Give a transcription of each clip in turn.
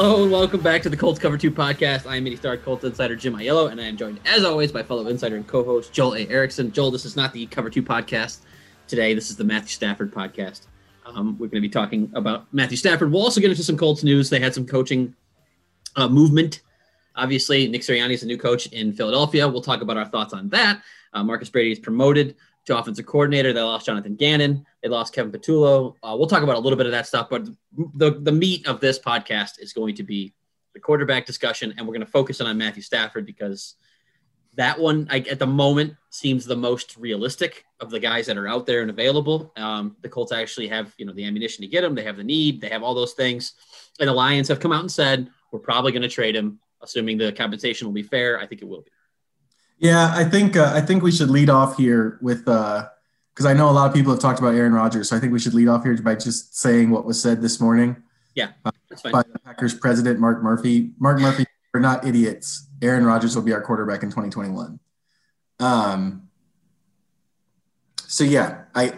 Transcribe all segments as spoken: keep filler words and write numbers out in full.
Hello and welcome back to the Colts Cover two podcast. I am Mini Star Colts insider Jim Aiello, and I am joined, as always, by fellow insider and co-host Joel A. Erickson. Joel, this is not the Cover two podcast today. This is the Matthew Stafford podcast. Um, we're going to be talking about Matthew Stafford. We'll also get into some Colts news. They had some coaching uh, movement. Obviously, Nick Sirianni is a new coach in Philadelphia. We'll talk about our thoughts on that. Uh, Marcus Brady is promoted to offensive coordinator. They lost Jonathan Gannon. They lost Kevin Patullo. Uh, we'll talk about a little bit of that stuff, but the, the meat of this podcast is going to be the quarterback discussion, and we're going to focus in on Matthew Stafford because that one, I, at the moment, seems the most realistic of the guys that are out there and available. Um, the Colts actually have, you know, the ammunition to get him. They have the need. They have all those things. And the Lions have come out and said, we're probably going to trade him, assuming the compensation will be fair. I think it will be. Yeah, I think uh, I think we should lead off here with uh, because I know a lot of people have talked about Aaron Rodgers, so I think we should lead off here by just saying what was said this morning. Yeah, that's fine. By the Packers president Mark Murphy. Mark Murphy, we're not idiots. Aaron Rodgers will be our quarterback in twenty twenty-one. Um. So yeah, I.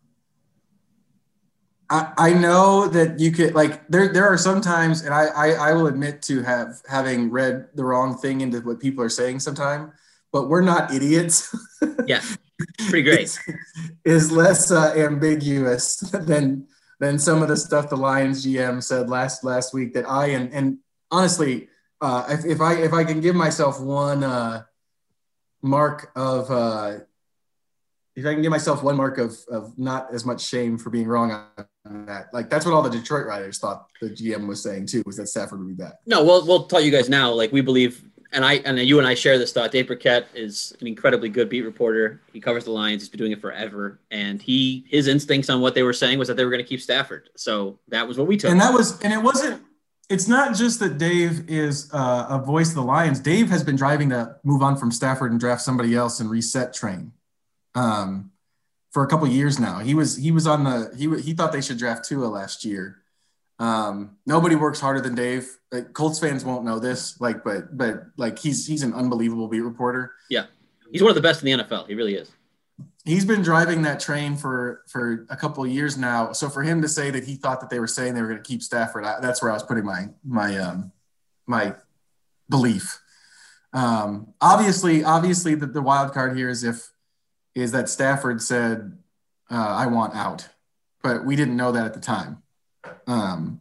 I, I know that you could like there there are some times, and I, I I will admit to have having read the wrong thing into what people are saying sometimes. But we're not idiots. Yeah, pretty great. Is, is less uh, ambiguous than than some of the stuff the Lions G M said last last week. That I and and honestly, uh, if, if I if I can give myself one uh, mark of uh, if I can give myself one mark of of not as much shame for being wrong on that, like that's what all the Detroit writers thought the G M was saying too, was that Stafford would be back. No, we'll we'll tell you guys now. Like we believe. And I and you and I share this thought. Dave Burkett is an incredibly good beat reporter. He covers the Lions. He's been doing it forever. And he his instincts on what they were saying was that they were going to keep Stafford. So that was what we took. And that was and it wasn't. It's not just that Dave is uh, a voice of the Lions. Dave has been driving to move on from Stafford and draft somebody else and reset train um, for a couple of years now. He was he was on the he he thought they should draft Tua last year. Um, nobody works harder than Dave. Like, Colts fans won't know this, like, but, but like he's, he's an unbelievable beat reporter. Yeah. He's one of the best in the N F L. He really is. He's been driving that train for, for a couple of years now. So for him to say that he thought that they were saying they were going to keep Stafford, I, that's where I was putting my, my, um, my belief. Um, obviously, obviously the, the wild card here is if, is that Stafford said, uh, I want out, but we didn't know that at the time. Um,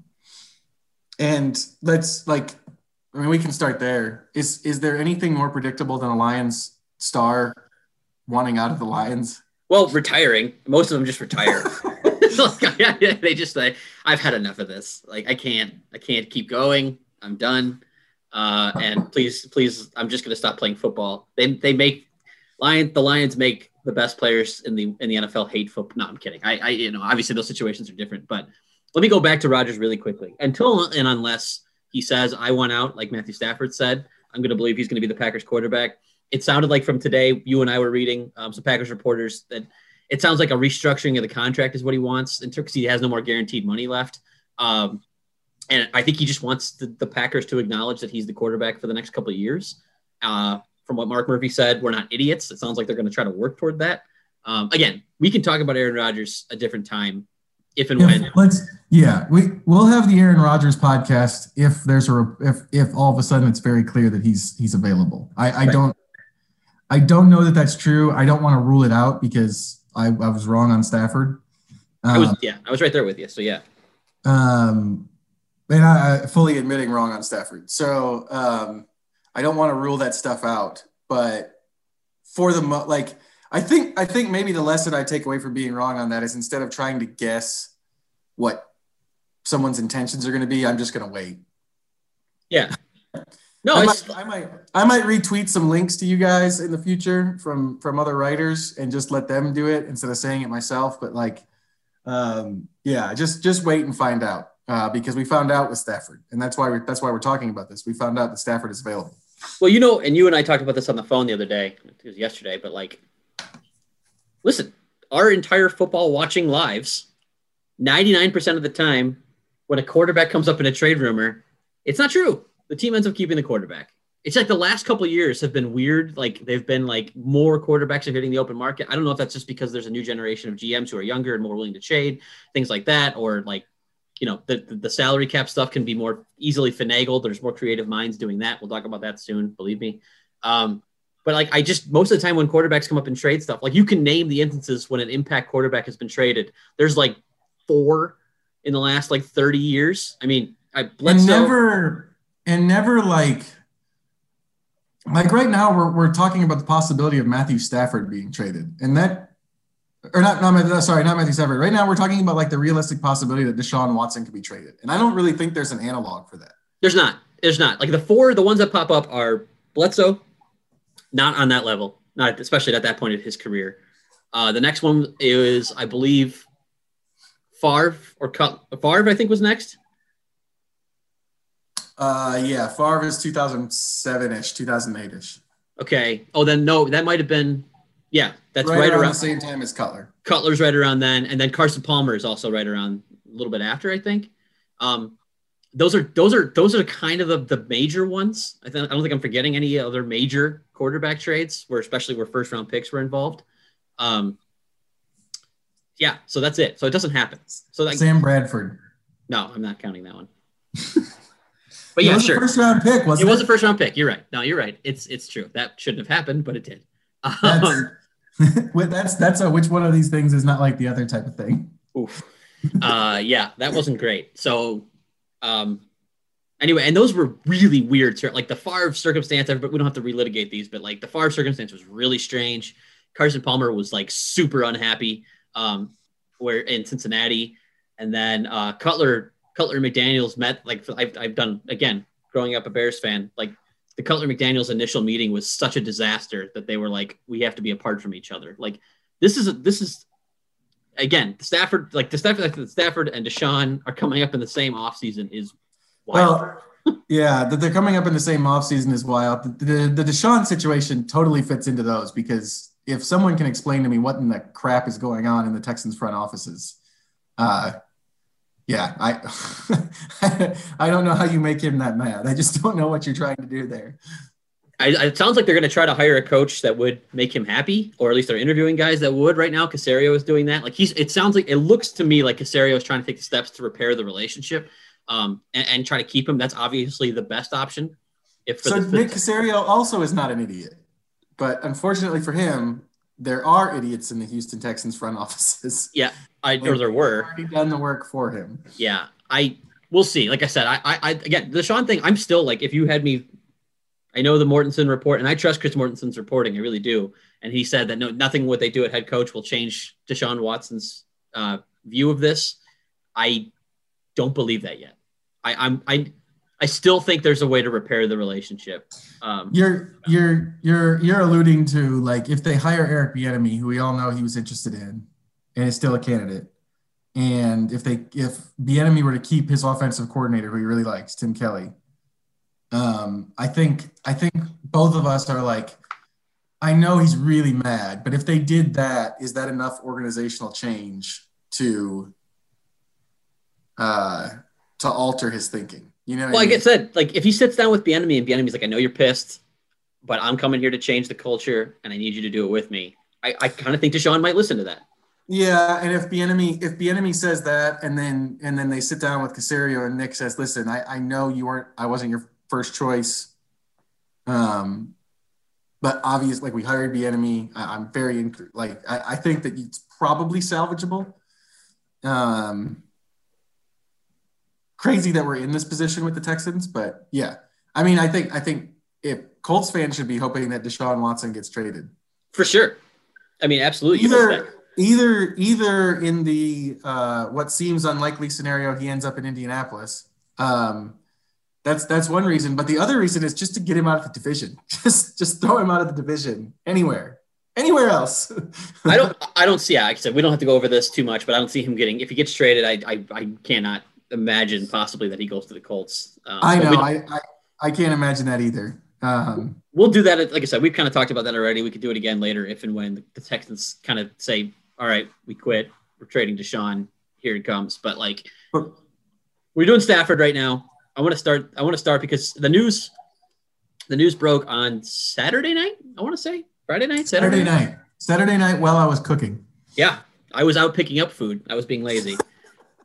and let's like, I mean, we can start there. Is, is there anything more predictable than a Lions star wanting out of the Lions? Well, retiring. Most of them just retire. Like, they just like, I've had enough of this. Like, I can't, I can't keep going. I'm done. Uh, and please, please, I'm just going to stop playing football. They, they make Lions, the Lions make the best players in the, in the N F L hate football. No, I'm kidding. I, I, you know, obviously those situations are different, but let me go back to Rodgers really quickly. Until and unless he says, I want out, like Matthew Stafford said, I'm going to believe he's going to be the Packers quarterback. It sounded like from today, you and I were reading um, some Packers reporters that it sounds like a restructuring of the contract is what he wants in terms he has no more guaranteed money left. Um, and I think he just wants the, the Packers to acknowledge that he's the quarterback for the next couple of years. Uh, from what Mark Murphy said, we're not idiots. It sounds like they're going to try to work toward that. Um, again, we can talk about Aaron Rodgers a different time. If and if, when. Let's yeah, we we'll have the Aaron Rodgers podcast if there's a if if all of a sudden it's very clear that he's he's available. I, I right. don't I don't know that that's true. I don't want to rule it out because I, I was wrong on Stafford. Um, I was yeah, I was right there with you. So yeah. Um, and I, I fully admitting wrong on Stafford. So um, I don't want to rule that stuff out. But for the mo- like. I think I think maybe the lesson I take away from being wrong on that is instead of trying to guess what someone's intentions are going to be, I'm just going to wait. Yeah. No, I it's, might, I might I might retweet some links to you guys in the future from from other writers and just let them do it instead of saying it myself. But like, um, yeah, just just wait and find out uh, because we found out with Stafford, and that's why we that's why we're talking about this. We found out that Stafford is available. Well, you know, and you and I talked about this on the phone the other day. It was yesterday, but like. Listen, our entire football watching lives, ninety-nine percent of the time, when a quarterback comes up in a trade rumor, it's not true. The team ends up keeping the quarterback. It's like the last couple of years have been weird. Like they've been like more quarterbacks are hitting the open market. I don't know if that's just because there's a new generation of G Ms who are younger and more willing to trade, things like that, or like you know, the, the salary cap stuff can be more easily finagled. There's more creative minds doing that. We'll talk about that soon, believe me. Um, but like, I just, most of the time when quarterbacks come up and trade stuff, like you can name the instances when an impact quarterback has been traded. There's like four in the last like thirty years. I mean, I Bledsoe, and never, and never like, like right now we're, we're talking about the possibility of Matthew Stafford being traded, and that, or not, not, sorry, not Matthew Stafford. Right now we're talking about like the realistic possibility that Deshaun Watson could be traded. And I don't really think there's an analog for that. There's not, there's not like the four, the ones that pop up are Bledsoe, not on that level, not especially at that point of his career. Uh, the next one is, I believe, Favre or Cut Favre, I think was next. Uh, yeah. Favre is two thousand seven ish, two thousand eight ish. Okay. Oh, then no, that might've been, yeah, that's right, right around, around the same time as Cutler. Cutler's right around then. And then Carson Palmer is also right around a little bit after, I think. Um, those are, those are, those are kind of the, the major ones. I, th- I don't think I'm forgetting any other major quarterback trades where, especially where first round picks were involved. Um, yeah. So that's it. So it doesn't happen. So like Sam Bradford. No, I'm not counting that one. But yeah, it was sure. A first round pick, wasn't it? It was a first round pick. You're right. No, you're right. It's, it's true. That shouldn't have happened, but it did. That's, Um, that's, that's a, which one of these things is not like the other type of thing. Oof. Uh, yeah, that wasn't great. So, um, anyway, and those were really weird. Like the Favre circumstance, but we don't have to relitigate these, but like the Favre circumstance was really strange. Carson Palmer was like super unhappy, um, where in Cincinnati, and then uh, Cutler, Cutler and McDaniels met. Like I've, I've done again, growing up a Bears fan, like the Cutler McDaniels initial meeting was such a disaster that they were like, we have to be apart from each other. Like this is a, this is. Again, Stafford, like the Stafford, like Stafford and Deshaun are coming up in the same offseason is wild. Well, yeah, that they're coming up in the same offseason is wild. The, the, the Deshaun situation totally fits into those because if someone can explain to me what in the crap is going on in the Texans front offices, uh, yeah, I I don't know how you make him that mad. I just don't know what you're trying to do there. I, it sounds like they're going to try to hire a coach that would make him happy, or at least they're interviewing guys that would right now. Caserio is doing that. Like he's, it sounds like, it looks to me like Caserio is trying to take the steps to repair the relationship um, and, and try to keep him. That's obviously the best option. If so the, Nick Caserio also is not an idiot, but unfortunately for him, there are idiots in the Houston Texans front offices. Yeah, I or there were already done the work for him. Yeah, I we'll see. Like I said, I, I, I again the Deshaun thing. I'm still like, if you had me. I know the Mortensen report, and I trust Chris Mortensen's reporting. I really do. And he said that no, nothing what they do at head coach will change Deshaun Watson's uh, view of this. I don't believe that yet. I, I'm I I still think there's a way to repair the relationship. Um, you're you're you're you're alluding to like if they hire Eric Bieniemy, who we all know he was interested in, and is still a candidate, and if they if Bieniemy were to keep his offensive coordinator, who he really likes, Tim Kelly. Um, I think I think both of us are like, I know he's really mad, but if they did that, is that enough organizational change to uh, to alter his thinking? You know, what well, I mean? like I said, like if he sits down with Bieniemy and Bieniemy's like, I know you're pissed, but I'm coming here to change the culture, and I need you to do it with me. I, I kind of think Deshaun might listen to that. Yeah, and if Bieniemy if Bieniemy says that, and then and then they sit down with Caserio and Nick says, listen, I, I know you weren't, I wasn't your first choice. Um, but obviously, like we hired Bieniemy. I, I'm very inc- like I, I think that it's probably salvageable. Um, crazy that we're in this position with the Texans, but yeah, I mean, I think I think if Colts fans should be hoping that Deshaun Watson gets traded for sure. I mean, absolutely. Either either either in the uh, what seems unlikely scenario, he ends up in Indianapolis. Um, That's that's one reason, but the other reason is just to get him out of the division. Just just throw him out of the division anywhere, anywhere else. I don't I don't see. Like I said, we don't have to go over this too much, but I don't see him getting. If he gets traded, I I, I cannot imagine possibly that he goes to the Colts. Um, I know. I, I I can't imagine that either. Um, we'll do that. Like I said, we've kind of talked about that already. We could do it again later if and when the Texans kind of say, "All right, we quit. We're trading Deshaun. Here it comes." But like, but, we're doing Stafford right now. I want to start. I want to start because the news, the news broke on Saturday night. I want to say Friday night, Saturday, Saturday night, Saturday night while I was cooking. Yeah, I was out picking up food. I was being lazy.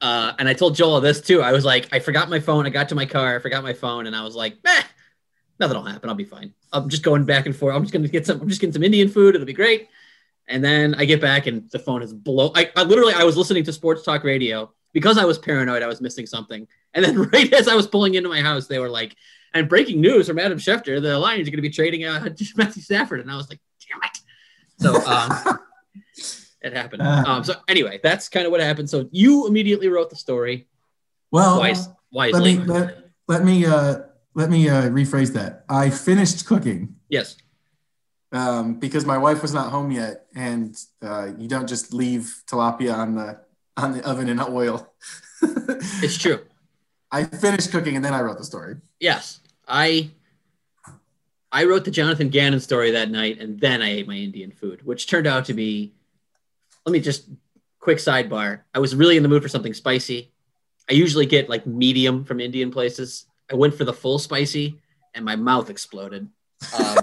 Uh, and I told Joel this too. I was like, I forgot my phone. I got to my car. I forgot my phone. And I was like, eh, nothing will happen. I'll be fine. I'm just going back and forth. I'm just going to get some, I'm just getting some Indian food. It'll be great. And then I get back and the phone is blown. I, I literally, I was listening to sports talk radio because I was paranoid. I was missing something. And then right as I was pulling into my house, they were like, and breaking news from Adam Schefter, the Lions are going to be trading uh, Matthew Stafford. And I was like, damn it. So, um, it happened. Um, so anyway, that's kind of what happened. So you immediately wrote the story. Well, Wise, wisely. let me let, let me uh, let me uh, rephrase that. I finished cooking. Yes. Um, because my wife was not home yet, and uh, you don't just leave tilapia on the on the oven in oil. It's true. I finished cooking and then I wrote the story. Yes, I I wrote the Jonathan Gannon story that night, and then I ate my Indian food, which turned out to be. Let me just quick sidebar. I was really in the mood for something spicy. I usually get like medium from Indian places. I went for the full spicy, and my mouth exploded. Um,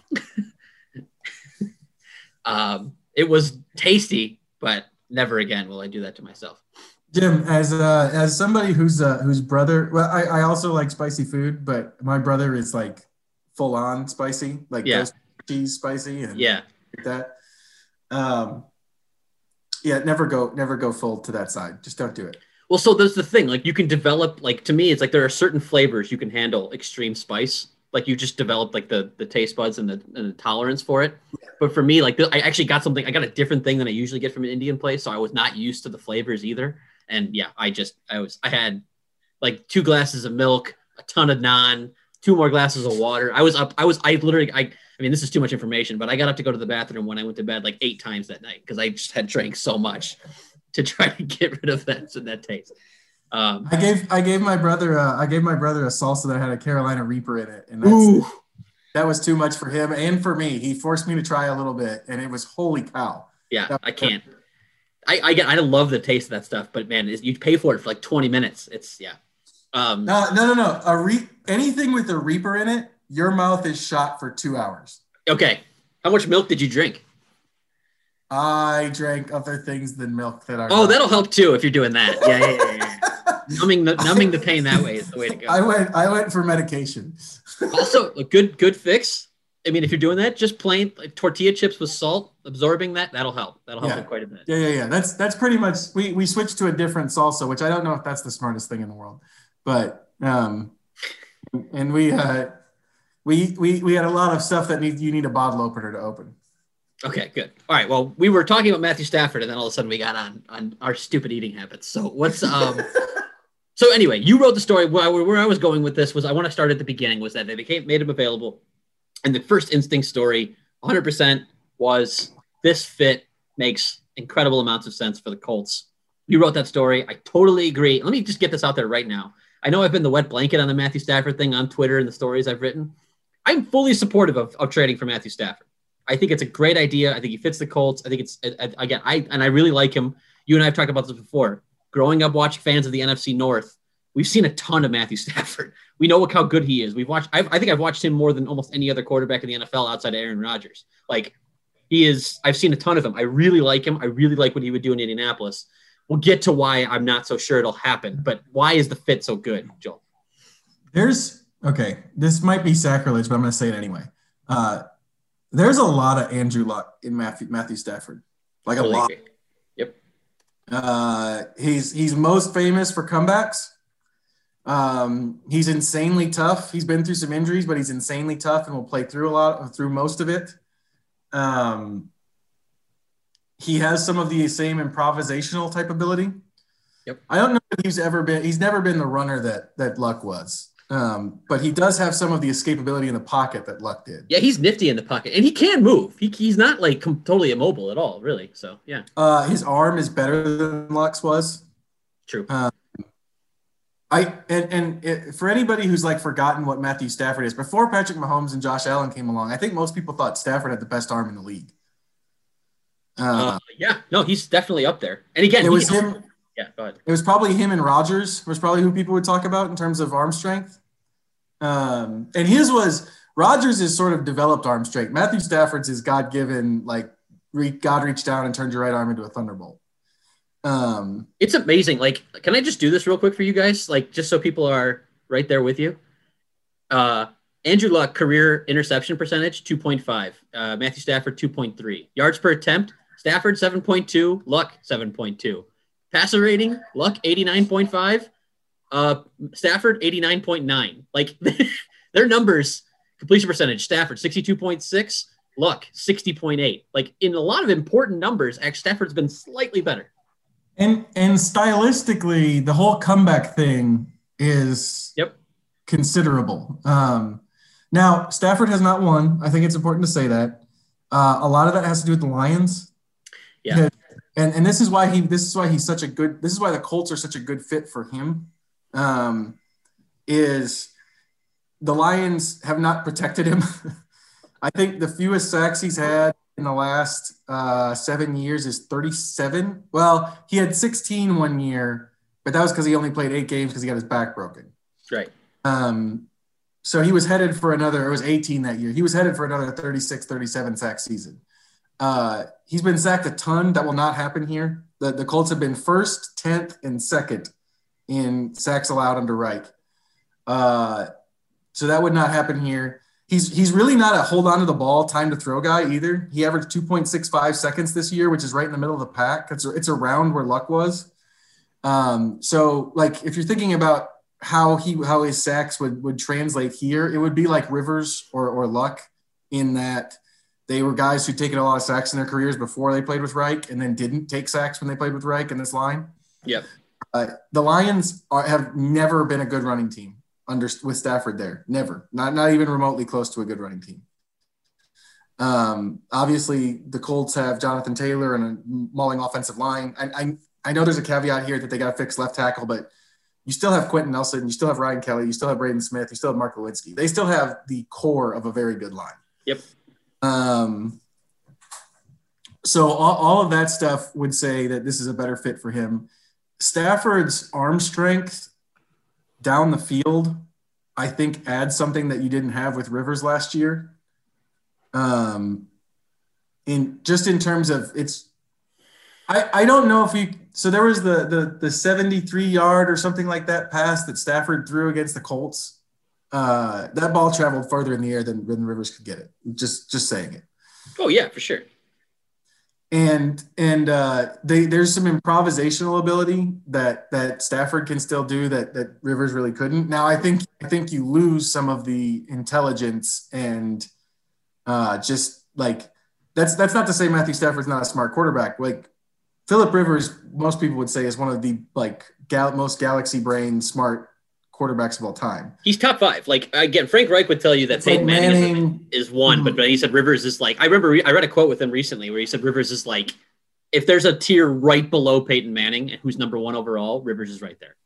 um, it was tasty, but never again will I do that to myself. Jim, as uh, as somebody who's uh, whose brother, well, I, I also like spicy food, but my brother is like full on spicy, like yeah. cheese spicy, and yeah, like that. Um, yeah, never go, never go full to that side. Just don't do it. Well, so there's the thing, like you can develop, like to me, it's like there are certain flavors you can handle extreme spice. Like you just develop like the the taste buds and the, and the tolerance for it. But for me, like I actually got something, I got a different thing than I usually get from an Indian place. So I was not used to the flavors either. And yeah, I just, I was, I had like two glasses of milk, a ton of naan, two more glasses of water. I was up, I was, I literally, I, I mean, this is too much information, but I got up to go to the bathroom when I went to bed like eight times that night because I just had drank so much to try to get rid of that, that taste. Um, I gave, I gave my brother, uh, I gave my brother a salsa that had a Carolina Reaper in it. And that's, ooh. That was too much for him and for me. He forced me to try a little bit and it was holy cow. Yeah, I can't. I, I get, I love the taste of that stuff, but man, you pay for it for like twenty minutes. It's yeah. Um, no, no, no, no. A re- anything with a Reaper in it, your mouth is shot for two hours. Okay. How much milk did you drink? I drank other things than milk that are. Oh, that'll help too if you're doing that. Yeah, yeah, yeah. yeah. numbing the numbing the pain that way is the way to go. I went, I went for medication. Also, a good good fix. I mean, if you're doing that, just plain like, tortilla chips with salt, absorbing that, that'll help. That'll help yeah. it quite a bit. Yeah, yeah, yeah. That's that's pretty much. We we switched to a different salsa, which I don't know if that's the smartest thing in the world, but um, and we uh, we we we had a lot of stuff that need you need a bottle opener to open. Okay, good. All right. Well, we were talking about Matthew Stafford, and then all of a sudden we got on on our stupid eating habits. So what's um. So anyway, you wrote the story. Where I, where I was going with this was I want to start at the beginning. Was that they became made him available. And the first instinct story, one hundred percent, was this fit makes incredible amounts of sense for the Colts. You wrote that story. I totally agree. Let me just get this out there right now. I know I've been the wet blanket on the Matthew Stafford thing on Twitter and the stories I've written. I'm fully supportive of, of trading for Matthew Stafford. I think it's a great idea. I think he fits the Colts. I think it's, again, I and I really like him. You and I have talked about this before. Growing up watching fans of the N F C North, we've seen a ton of Matthew Stafford. We know how good he is. We've watched. I've, I think I've watched him more than almost any other quarterback in the N F L outside of Aaron Rodgers. Like he is. I've seen a ton of him. I really like him. I really like what he would do in Indianapolis. We'll get to why I'm not so sure it'll happen. But why is the fit so good, Joel? There's okay. This might be sacrilege, but I'm going to say it anyway. Uh, there's a lot of Andrew Luck in Matthew Matthew Stafford. Like totally a lot. Agree. Yep. Uh, he's he's most famous for comebacks. Um, he's insanely tough. He's been through some injuries, but he's insanely tough and will play through a lot through most of it. Um, he has some of the same improvisational type ability. Yep. I don't know if he's ever been, he's never been the runner that, that Luck was. Um, but he does have some of the escapability in the pocket that Luck did. Yeah. He's nifty in the pocket and he can move. He, he's not like com- totally immobile at all, really. So yeah. Uh, his arm is better than Luck's was. True. Um, I and and it, for anybody who's like forgotten what Matthew Stafford is, before Patrick Mahomes and Josh Allen came along, I think most people thought Stafford had the best arm in the league. Uh, uh, yeah, no, he's definitely up there. And again, it was he, him. Yeah, go ahead. It was probably him and Rodgers was probably who people would talk about in terms of arm strength. Um, and his was Rodgers is sort of developed arm strength. Matthew Stafford's is God given, like re, God reached down and turned your right arm into a thunderbolt. Um, it's amazing. Like, can I just do this real quick for you guys? Like, just so people are right there with you. Uh, Andrew Luck, career interception percentage, two point five. Uh, Matthew Stafford, two point three. Yards per attempt, Stafford, seven point two. Luck, seven point two. Passer rating, Luck, eighty-nine point five. Uh, Stafford, eighty-nine point nine. Like, their numbers, completion percentage, Stafford, sixty-two point six. Luck, sixty point eight. Like, in a lot of important numbers, actually, Stafford's been slightly better. And and stylistically, the whole comeback thing is yep. considerable. Um, now, Stafford has not won. I think it's important to say that. Uh, a lot of that has to do with the Lions. Yeah. And and this is why he this is why he's such a good this is why the Colts are such a good fit for him. Um, is the Lions have not protected him. I think the fewest sacks he's had in the last uh, seven years is thirty-seven. Well, he had sixteen one year, but that was because he only played eight games because he got his back broken. Right. Um, so he was headed for another, it was eighteen that year. He was headed for another thirty-six, thirty-seven sack season. Uh, he's been sacked a ton. That will not happen here. The, the Colts have been first, tenth, and second in sacks allowed under Reich. Uh, so that would not happen here. He's he's really not a hold on to the ball, time to throw guy either. He averaged two point six five seconds this year, which is right in the middle of the pack. It's, it's around where Luck was. Um, so, like, if you're thinking about how he how his sacks would, would translate here, it would be like Rivers or, or Luck in that they were guys who'd taken a lot of sacks in their careers before they played with Reich and then didn't take sacks when they played with Reich in this line. Yep. Uh, the Lions are, have never been a good running team under with Stafford there. Never. Not not even remotely close to a good running team. Um, obviously, the Colts have Jonathan Taylor and a mauling offensive line. I, I, I know there's a caveat here that they got to fix left tackle, but you still have Quentin Nelson, you still have Ryan Kelly, you still have Braden Smith, you still have Mark Lewinsky. They still have the core of a very good line. Yep. Um, so all, all of that stuff would say that this is a better fit for him. Stafford's arm strength down the field, I think, adds something that you didn't have with Rivers last year. Um, in just in terms of it's, I, I don't know if he. So there was the the the seventy-three yard or something like that pass that Stafford threw against the Colts. Uh, that ball traveled further in the air than, than Rivers could get it. Just just saying it. Oh yeah, for sure. And and uh, they, there's some improvisational ability that that Stafford can still do that that Rivers really couldn't. Now I think I think you lose some of the intelligence and uh, just like that's that's not to say Matthew Stafford's not a smart quarterback. Like Phillip Rivers, most people would say is one of the like gal- most galaxy brain smart quarterbacks of all time. He's top five. Like, again, Frank Reich would tell you that It's Peyton like Manning, Manning is, is one, mm-hmm. but, but he said Rivers is like, I remember re- I read a quote with him recently where he said Rivers is like, if there's a tier right below Peyton Manning, who's number one overall, Rivers is right there.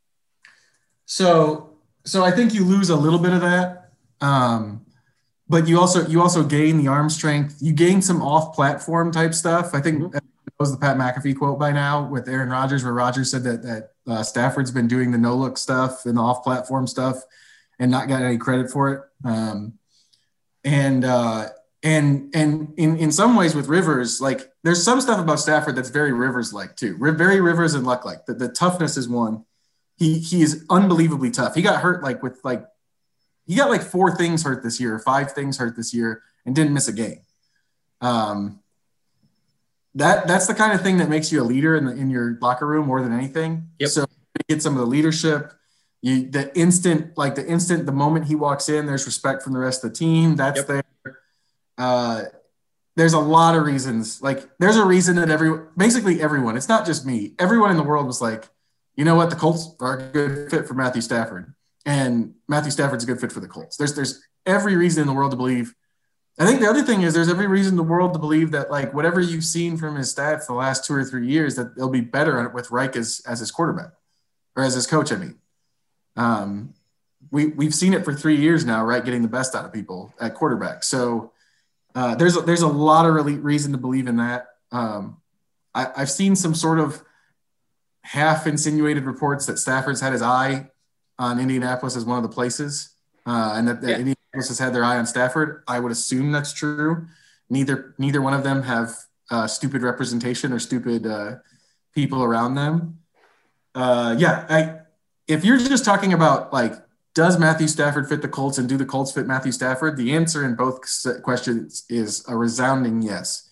So, so I think you lose a little bit of that. Um, but you also, you also gain the arm strength. You gain some off platform type stuff. I think mm-hmm. that was the Pat McAfee quote by now with Aaron Rodgers, where Rodgers said that, that uh, Stafford's been doing the no look stuff and the off platform stuff and not got any credit for it. Um, and, uh, and, and in, in some ways with Rivers, like there's some stuff about Stafford that's very Rivers-like too. Very Rivers and Luck-like. The, the toughness is one. He, he is unbelievably tough. He got hurt like with like, he got like four things hurt this year, or five things hurt this year and didn't miss a game. Um, that that's the kind of thing that makes you a leader in the, in your locker room more than anything. Yep. So you get some of the leadership. You the instant, like the instant, the moment he walks in, there's respect from the rest of the team. That's yep. there. Uh, there's a lot of reasons. Like there's a reason that every, basically everyone, it's not just me. Everyone in the world was like, you know what? The Colts are a good fit for Matthew Stafford, and Matthew Stafford's a good fit for the Colts. There's, there's every reason in the world to believe. I think the other thing is there's every reason in the world to believe that like whatever you've seen from his stats the last two or three years, that they'll be better with Reich as, as his quarterback or as his coach. I mean, um, we we've seen it for three years now, right? Getting the best out of people at quarterback. So uh, there's a, there's a lot of really reason to believe in that. Um, I, I've seen some sort of half insinuated reports that Stafford's had his eye on Indianapolis as one of the places, uh, and that, that yeah. Indianapolis has had their eye on Stafford. I would assume that's true. Neither neither one of them have uh, stupid representation or stupid uh, people around them. Uh, yeah, I, if you're just talking about like, does Matthew Stafford fit the Colts and do the Colts fit Matthew Stafford? The answer in both questions is a resounding yes.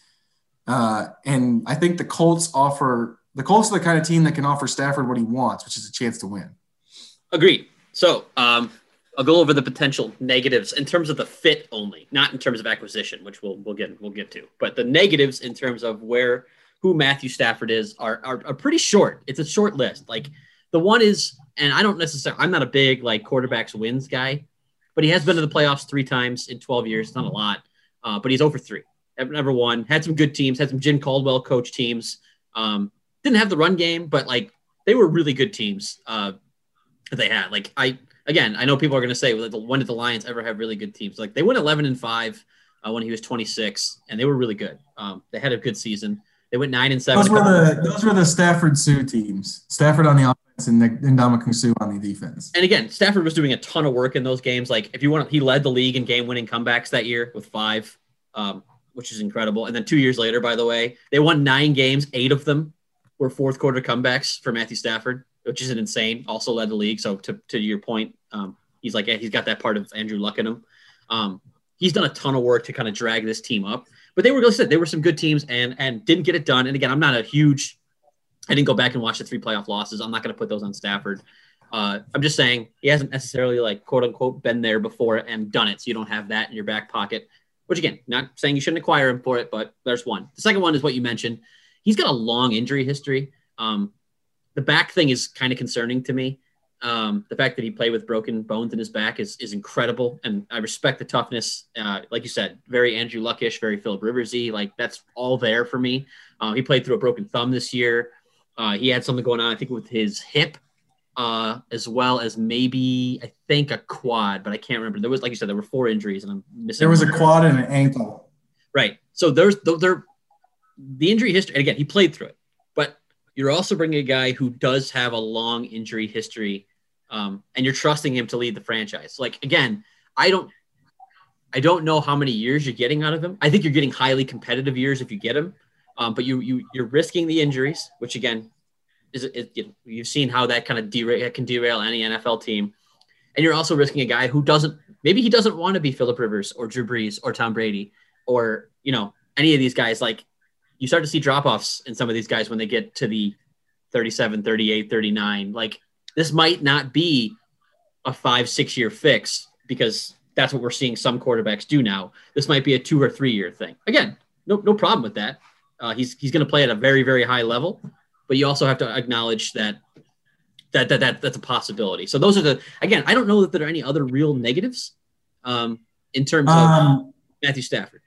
Uh, and I think the Colts offer the Colts are the kind of team that can offer Stafford what he wants, which is a chance to win. Agreed. So um, I'll go over the potential negatives in terms of the fit only, not in terms of acquisition, which we'll we'll get we'll get to. But the negatives in terms of where who Matthew Stafford is are are, are pretty short. It's a short list. Like the one is, and I don't necessarily, I'm not a big like quarterbacks wins guy, but he has been to the playoffs three times in twelve years. It's not a lot, uh, but he's over three. Never won. Had some good teams. Had some Jim Caldwell coach teams. Um, didn't have the run game, but like they were really good teams. Uh, that they had. Like I again, I know people are going to say, well, when did the Lions ever have really good teams? Like they went eleven and five uh, when he was twenty-six, and they were really good. Um, they had a good season. They went nine and seven. Those were the those were the Stafford Sue teams. Stafford on the offense and Ndamukong Suh on the defense. And again, Stafford was doing a ton of work in those games. Like if you want, he led the league in game-winning comebacks that year with five, um, which is incredible. And then two years later, by the way, they won nine games. Eight of them were fourth quarter comebacks for Matthew Stafford, which is insane. Also led the league. So to to your point, um, he's like he's got that part of Andrew Luck in him. Um, he's done a ton of work to kind of drag this team up. But they were, like I said, they were some good teams and and didn't get it done. And again, I'm not a huge – I didn't go back and watch the three playoff losses. I'm not going to put those on Stafford. Uh, I'm just saying he hasn't necessarily, like, quote-unquote, been there before and done it, so you don't have that in your back pocket, which, again, not saying you shouldn't acquire him for it, but there's one. The second one is what you mentioned. He's got a long injury history. Um, the back thing is kind of concerning to me. Um, the fact that he played with broken bones in his back is is incredible, and I respect the toughness. Uh, like you said, very Andrew Luckish, very Philip Riversy. Like that's all there for me. Uh, he played through a broken thumb this year. Uh, he had something going on, I think, with his hip, uh, as well as maybe I think a quad, but I can't remember. There was, like you said, there were four injuries, and I'm missing. There was one. a quad and an ankle. Right. So there's there the injury history. And again, he played through it, but you're also bringing a guy who does have a long injury history, um, and you're trusting him to lead the franchise. Like, again, I don't, I don't know how many years you're getting out of him. I think you're getting highly competitive years if you get him, um, but you you you're risking the injuries, which again is it, it, you've seen how that kind of derail can derail any N F L team, and you're also risking a guy who doesn't maybe he doesn't want to be Phillip Rivers or Drew Brees or Tom Brady or you know any of these guys. Like, you start to see drop-offs in some of these guys when they get to the thirty-seven, thirty-eight, thirty-nine. Like, this might not be a five, six-year fix because that's what we're seeing some quarterbacks do now. This might be a two- or three-year thing. Again, no no problem with that. Uh, he's he's going to play at a very, very high level, but you also have to acknowledge that that, that that that's a possibility. So those are the – again, I don't know that there are any other real negatives um, in terms of um, Matthew Stafford.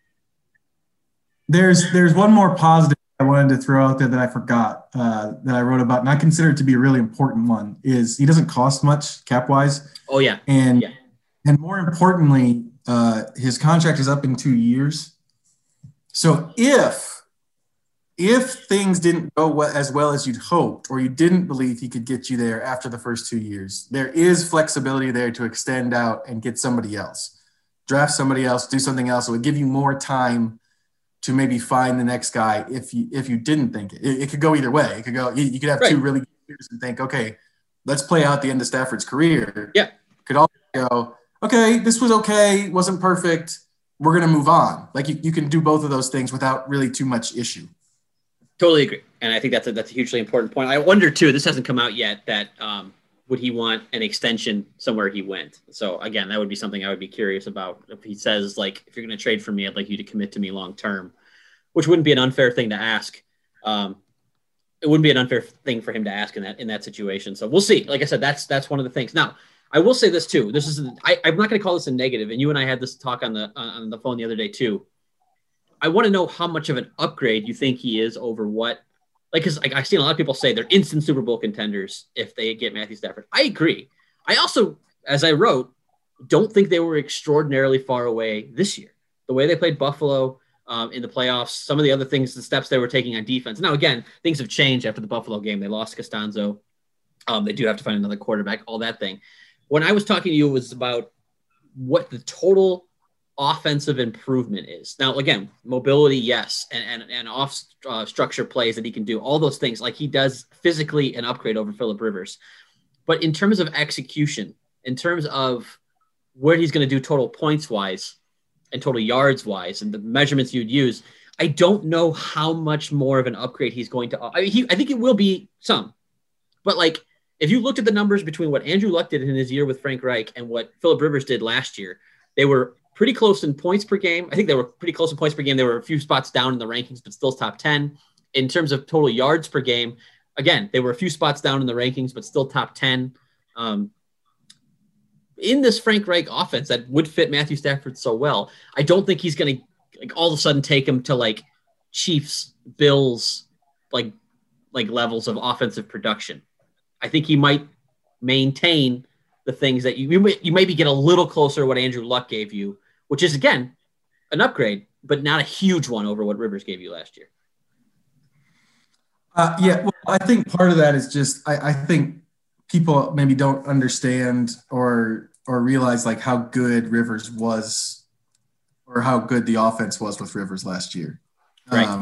There's there's one more positive I wanted to throw out there that I forgot uh, that I wrote about, and I consider it to be a really important one, is he doesn't cost much cap-wise. Oh, yeah. And, yeah. and more importantly, uh, his contract is up in two years. So if, if things didn't go as well as you'd hoped or you didn't believe he could get you there after the first two years, there is flexibility there to extend out and get somebody else. Draft somebody else, do something else. It would give you more time to maybe find the next guy if you if you didn't think it. It, it could go either way. It could go – you could have right. two really good years and think, okay, let's play out the end of Stafford's career. Yeah. Could also go, okay, this was okay, wasn't perfect, we're going to move on. Like, you, you can do both of those things without really too much issue. Totally agree. And I think that's a, that's a hugely important point. I wonder, too, this hasn't come out yet, that um, would he want an extension somewhere he went? So, again, that would be something I would be curious about. If he says, like, if you're going to trade for me, I'd like you to commit to me long term, which wouldn't be an unfair thing to ask. Um, it wouldn't be an unfair thing for him to ask in that in that situation. So we'll see. Like I said, that's that's one of the things. Now, I will say this, too. This is I, I'm not going to call this a negative, and you and I had this talk on the on the phone the other day, too. I want to know how much of an upgrade you think he is over what – like, because like, I've seen a lot of people say they're instant Super Bowl contenders if they get Matthew Stafford. I agree. I also, as I wrote, don't think they were extraordinarily far away this year. The way they played Buffalo um, in the playoffs, some of the other things, the steps they were taking on defense. Now, again, things have changed after the Buffalo game. They lost Costanzo. Um, they do have to find another quarterback, all that thing. When I was talking to you, it was about what the total offensive improvement is. Now, again, mobility, yes, and and, and off uh, structure plays that he can do, all those things, like he does physically an upgrade over Phillip Rivers. But in terms of execution, in terms of what he's going to do total points wise and total yards wise and the measurements you'd use, I don't know how much more of an upgrade he's going to. I mean, he, I think it will be some, but like if you looked at the numbers between what Andrew Luck did in his year with Frank Reich and what Phillip Rivers did last year, they were pretty close in points per game. I think they were pretty close in points per game. They were a few spots down in the rankings, but still top ten. In terms of total yards per game, again, they were a few spots down in the rankings, but still top ten. Um, in this Frank Reich offense that would fit Matthew Stafford so well, I don't think he's going to like all of a sudden take him to like Chiefs, Bills, like like levels of offensive production. I think he might maintain the things that you you, may, you maybe get a little closer to what Andrew Luck gave you, which is, again, an upgrade, but not a huge one over what Rivers gave you last year. Uh, yeah, well, I think part of that is just I, I think people maybe don't understand or or realize like how good Rivers was or how good the offense was with Rivers last year. Right. Um,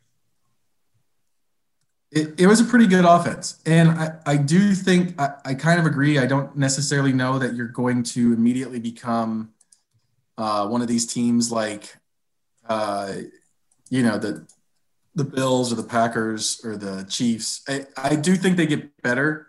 it, it was a pretty good offense. And I, I do think I, I kind of agree. I don't necessarily know that you're going to immediately become uh, one of these teams like, uh, you know, the the Bills or the Packers or the Chiefs. I, I do think they get better.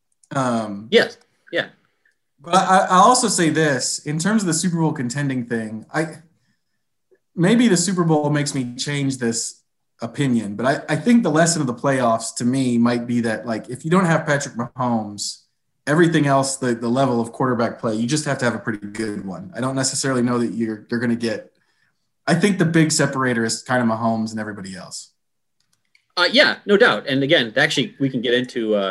Um, yes. Yeah. But I, I'll also say this, in terms of the Super Bowl contending thing, I maybe the Super Bowl makes me change this opinion, but I, I think the lesson of the playoffs to me might be that, like, if you don't have Patrick Mahomes, everything else, the, the level of quarterback play, you just have to have a pretty good one. I don't necessarily know that you're you're going to get – I think the big separator is kind of Mahomes and everybody else. Uh, yeah, no doubt. And, again, actually, we can get into uh,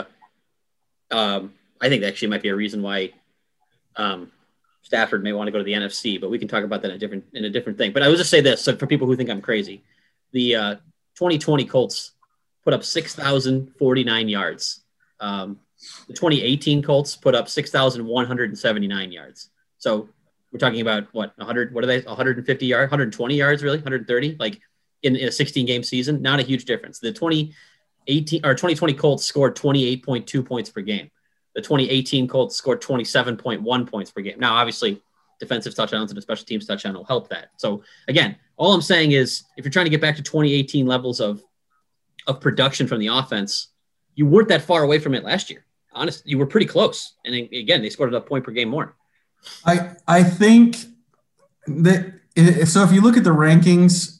um, – I think that actually might be a reason why um, Stafford may want to go to the N F C, but we can talk about that in a different in a different thing. But I will just say this, so for people who think I'm crazy, the uh, twenty twenty Colts put up six thousand forty-nine yards. Um, the twenty eighteen Colts put up six thousand one hundred seventy-nine yards. So we're talking about what, one hundred, what are they, one hundred fifty yards, one hundred twenty yards, really, one hundred thirty, like in, in a sixteen game season, not a huge difference. The twenty eighteen or twenty twenty Colts scored twenty-eight point two points per game. The twenty eighteen Colts scored twenty-seven point one points per game. Now, obviously, defensive touchdowns and a special teams touchdown will help that. So, again, all I'm saying is if you're trying to get back to twenty eighteen levels of of production from the offense, you weren't that far away from it last year. Honestly, you were pretty close. And, again, they scored a point per game more. I I think that if, so if you look at the rankings,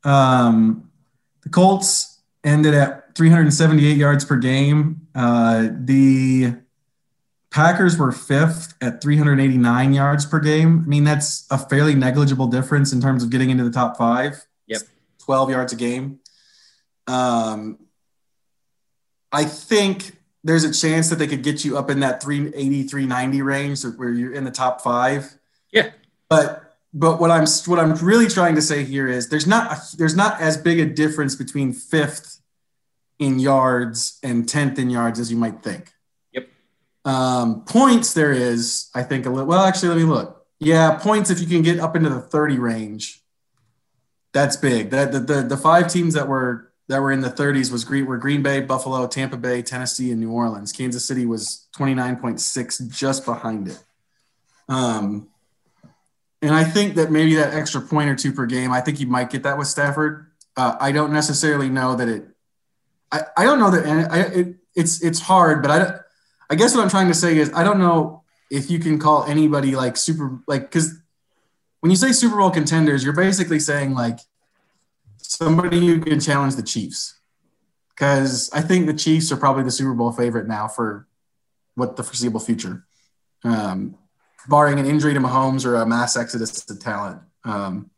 um, the Colts ended at three hundred seventy-eight yards per game. Uh, the Packers were fifth at three hundred eighty-nine yards per game. I mean, that's a fairly negligible difference in terms of getting into the top five. Yep. twelve yards a game. Um, I think there's a chance that they could get you up in that three eighty, three ninety range where you're in the top five. Yeah. But but what I'm what I'm really trying to say here is there's not a, there's not as big a difference between fifth in yards and tenth in yards as you might think. Um, points there is, I think, a little – well, actually, let me look. Yeah, points, if you can get up into the thirty range, that's big. That the, the the five teams that were that were in the thirties was Green, were Green Bay, Buffalo, Tampa Bay, Tennessee, and New Orleans. Kansas City was twenty-nine point six, just behind it. Um, and I think that maybe that extra point or two per game, I think you might get that with Stafford. Uh, I don't necessarily know that it – I I don't know that – I it, it's it's hard, but I don't – I guess what I'm trying to say is I don't know if you can call anybody like super like because when you say Super Bowl contenders, you're basically saying like somebody who can challenge the Chiefs, because I think the Chiefs are probably the Super Bowl favorite now for what the foreseeable future, um, barring an injury to Mahomes or a mass exodus of talent. Um,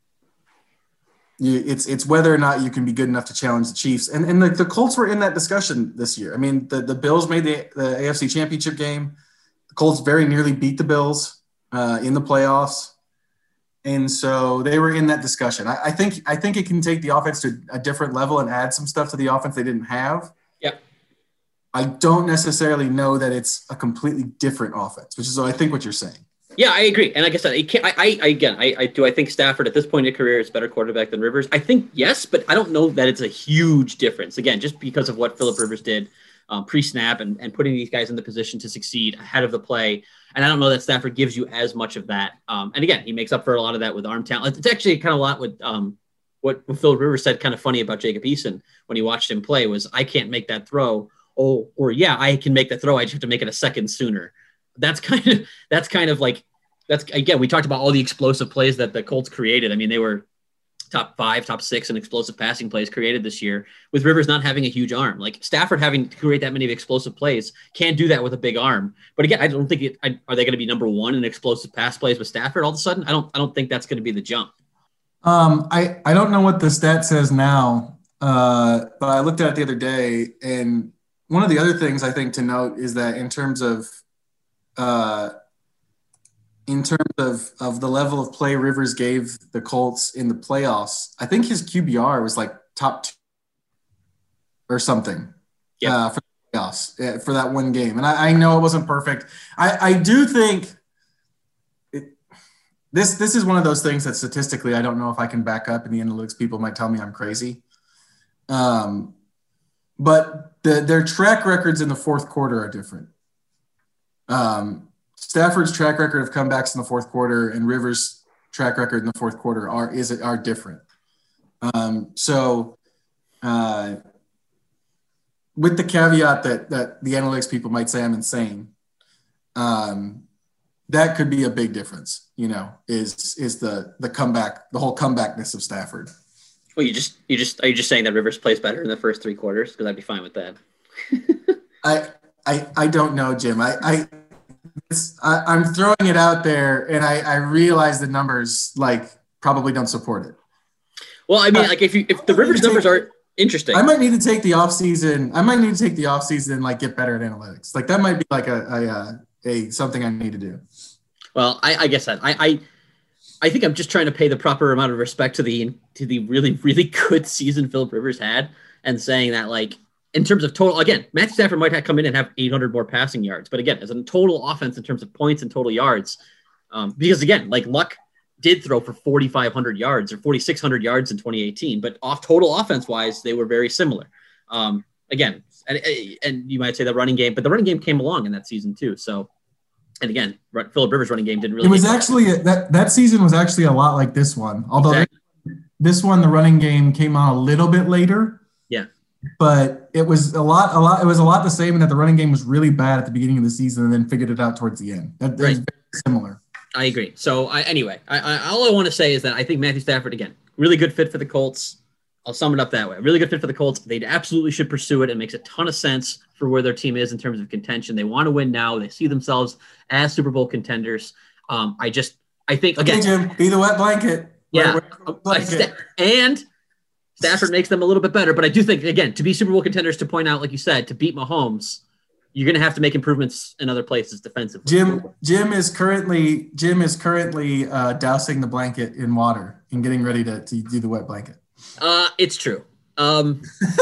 You, it's it's whether or not you can be good enough to challenge the Chiefs. And and the, the Colts were in that discussion this year. I mean, the, the Bills made the, the A F C Championship game. The Colts very nearly beat the Bills uh, in the playoffs. And so they were in that discussion. I, I think I think it can take the offense to a different level and add some stuff to the offense they didn't have. Yep. I don't necessarily know that it's a completely different offense, which is I think what you're saying. Yeah, I agree. And like I said, I, can't, I, I again, I, I do. I think Stafford at this point in his career is a better quarterback than Rivers. I think yes, but I don't know that it's a huge difference. Again, just because of what Philip Rivers did um, pre-snap and, and putting these guys in the position to succeed ahead of the play. And I don't know that Stafford gives you as much of that. Um, and again, he makes up for a lot of that with arm talent. It's actually kind of a lot with um, what Philip Rivers said. Kind of funny about Jacob Eason when he watched him play was, I can't make that throw. Oh, or yeah, I can make the throw. I just have to make it a second sooner. That's kind of that's kind of like that's again, we talked about all the explosive plays that the Colts created. I mean, they were top five, top six in explosive passing plays created this year with Rivers not having a huge arm. Like Stafford having to create that many explosive plays can't do that with a big arm. But again, I don't think it, I, are they going to be number one in explosive pass plays with Stafford all of a sudden? I don't I don't think that's going to be the jump. Um, I, I don't know what the stat says now, uh, but I looked at it the other day, and one of the other things I think to note is that in terms of uh, in terms of, of the level of play Rivers gave the Colts in the playoffs, I think his Q B R was like top two or something Yep. uh, for the playoffs for that one game. And I, I know it wasn't perfect. I, I do think it, this this is one of those things that statistically I don't know if I can back up, and the analytics people might tell me I'm crazy. Um, but the, their track records in the fourth quarter are different. Um, Stafford's track record of comebacks in the fourth quarter and Rivers' track record in the fourth quarter are is are different. Um, so, uh, with the caveat that that the analytics people might say I'm insane, um, that could be a big difference. You know, is is the the comeback, the whole comebackness of Stafford. Well, you just you just are you just saying that Rivers plays better in the first three quarters? Because I'd be fine with that. I I I don't know, Jim. I I. It's, I, I'm throwing it out there, and I, I realize the numbers like probably don't support it. Well, I mean, like if you if the Rivers take, numbers are interesting, I might need to take the off season. I might need to take the off season and like get better at analytics. Like that might be like a a, a something I need to do. Well, I, I guess that I, I I think I'm just trying to pay the proper amount of respect to the to the really really good season Philip Rivers had, and saying that like. In terms of total, again, Matthew Stafford might have come in and have eight hundred more passing yards. But again, as a total offense in terms of points and total yards, um, because again, like Luck did throw for forty-five hundred yards or forty-six hundred yards in twenty eighteen, but off total offense wise, they were very similar. Um, again, and, and you might say the running game, but the running game came along in that season too. So, and again, Philip Rivers' running game didn't really. It was actually a, that that season was actually a lot like this one, although exactly. this one the running game came on a little bit later. Yeah. But it was a lot, a lot. It was a lot the same, in that the running game was really bad at the beginning of the season, and then figured it out towards the end. That, that right. Very similar. I agree. So, I, anyway, I, I, all I want to say is that I think Matthew Stafford, again, really good fit for the Colts. I'll sum it up that way. Really good fit for the Colts. They absolutely should pursue it. It makes a ton of sense for where their team is in terms of contention. They want to win now. They see themselves as Super Bowl contenders. Um, I just, I think again, okay, Jim, be the wet blanket. Yeah, wet, wet blanket. and. Stafford makes them a little bit better, but I do think, again, to be Super Bowl contenders, to point out, like you said, to beat Mahomes, you're going to have to make improvements in other places defensively. Jim, Jim is currently Jim is currently uh, dousing the blanket in water and getting ready to, to do the wet blanket. Uh, it's true. Um,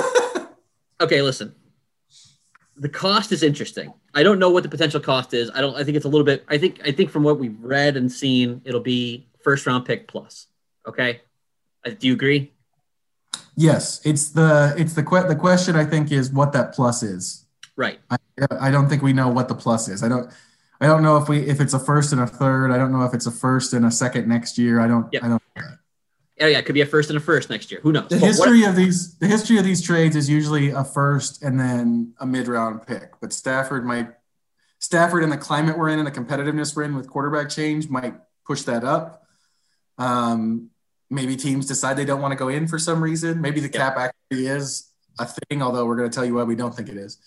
okay, listen. The cost is interesting. I don't know what the potential cost is. I don't. I think it's a little bit. I think. I think from what we've read and seen, it'll be first round pick plus. Okay, uh, do you agree? Yes, it's the it's the que- the question I think is what that plus is. Right. I, I don't think we know what the plus is. I don't I don't know if we if it's a first and a third. I don't know if it's a first and a second next year. I don't. Yep. I don't. Yeah, yeah, it could be a first and a first next year. Who knows? The but history what, of these the history of these trades is usually a first and then a mid round pick. But Stafford might Stafford in the climate we're in and the competitiveness we're in with quarterback change might push that up. Um. Maybe teams decide they don't want to go in for some reason. Maybe the cap actually is a thing, although we're going to tell you why we don't think it is.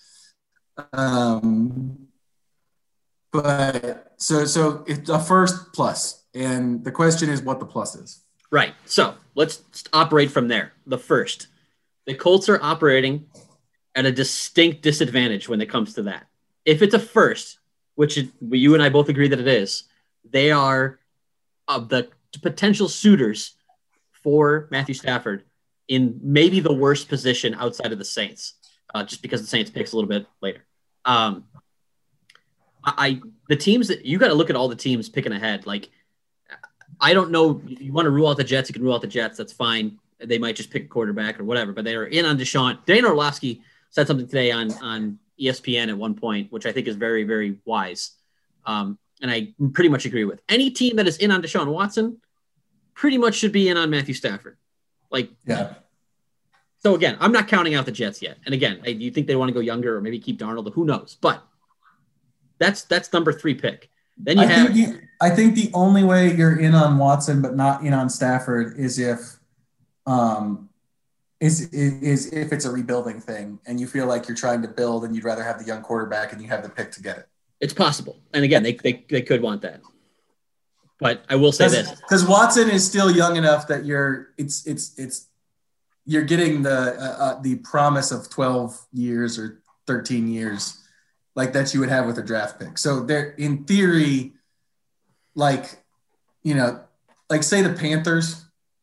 Um, but so so it's a first plus, and the question is what the plus is. Right. So let's operate from there. The first, the Colts are operating at a distinct disadvantage when it comes to that. If it's a first, which it, you and I both agree that it is, they are of the potential suitors for Matthew Stafford in maybe the worst position outside of the Saints, uh, just because the Saints picks a little bit later. Um, I, I the teams that you got to look at all the teams picking ahead. Like, I don't know. You want to rule out the Jets? You can rule out the Jets. That's fine. They might just pick a quarterback or whatever. But they are in on Deshaun. Dana Orlovsky said something today on on E S P N at one point, which I think is very, very wise. Um, and I pretty much agree with. Any team that is in on Deshaun Watson pretty much should be in on Matthew Stafford. Like, yeah. So again, I'm not counting out the Jets yet. And again, do you think they want to go younger or maybe keep Darnold? Who knows? But that's that's number three pick. Then you I have. Think the, I think the only way you're in on Watson but not in on Stafford is if, um, is is if it's a rebuilding thing and you feel like you're trying to build and you'd rather have the young quarterback and you have the pick to get it. It's possible, and again, they they they could want that. But I will say this because Watson is still young enough that you're it's it's it's you're getting the uh, uh, the promise of twelve years or thirteen years like that you would have with a draft pick. So there, in theory, like, you know, like say the Panthers,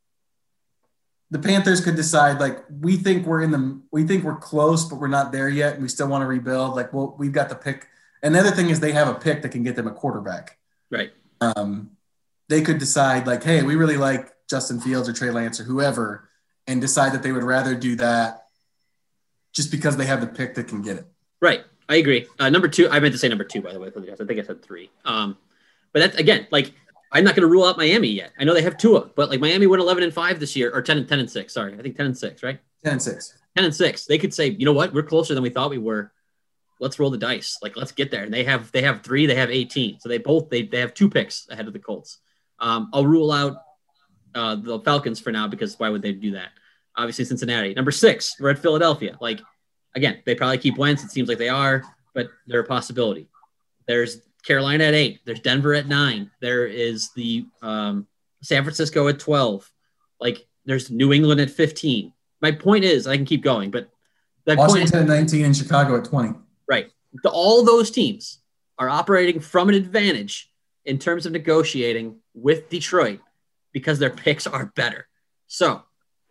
the Panthers could decide like, we think we're in the, we think we're close, but we're not there yet. And we still want to rebuild. Like, well, we've got the pick. And the other thing is they have a pick that can get them a quarterback. Right. Um, they could decide like, hey, we really like Justin Fields or Trey Lance or whoever, and decide that they would rather do that just because they have the pick that can get it. Right. I agree. Uh, number two, I meant to say number two, by the way. I think I said three. Um, but that's, again, like, I'm not going to rule out Miami yet. I know they have Tua, but like Miami went eleven and five this year, or ten and ten and six. Sorry, I think ten and six, right? Ten and six. Ten and six. They could say, you know what, we're closer than we thought we were. Let's roll the dice. Like, let's get there. And they have they have three. They have eighteen. So they both they they have two picks ahead of the Colts. Um, I'll rule out uh, the Falcons for now because why would they do that? Obviously, Cincinnati. Number six, we're at Philadelphia. Like, again, they probably keep Wentz. It seems like they are, but they're a possibility. There's Carolina at eight. There's Denver at nine. There is the um, San Francisco at twelve. Like, there's New England at fifteen. My point is, I can keep going, but that Washington point is, at nineteen and Chicago at twenty. Right. The, all those teams are operating from an advantage in terms of negotiating with Detroit because their picks are better. So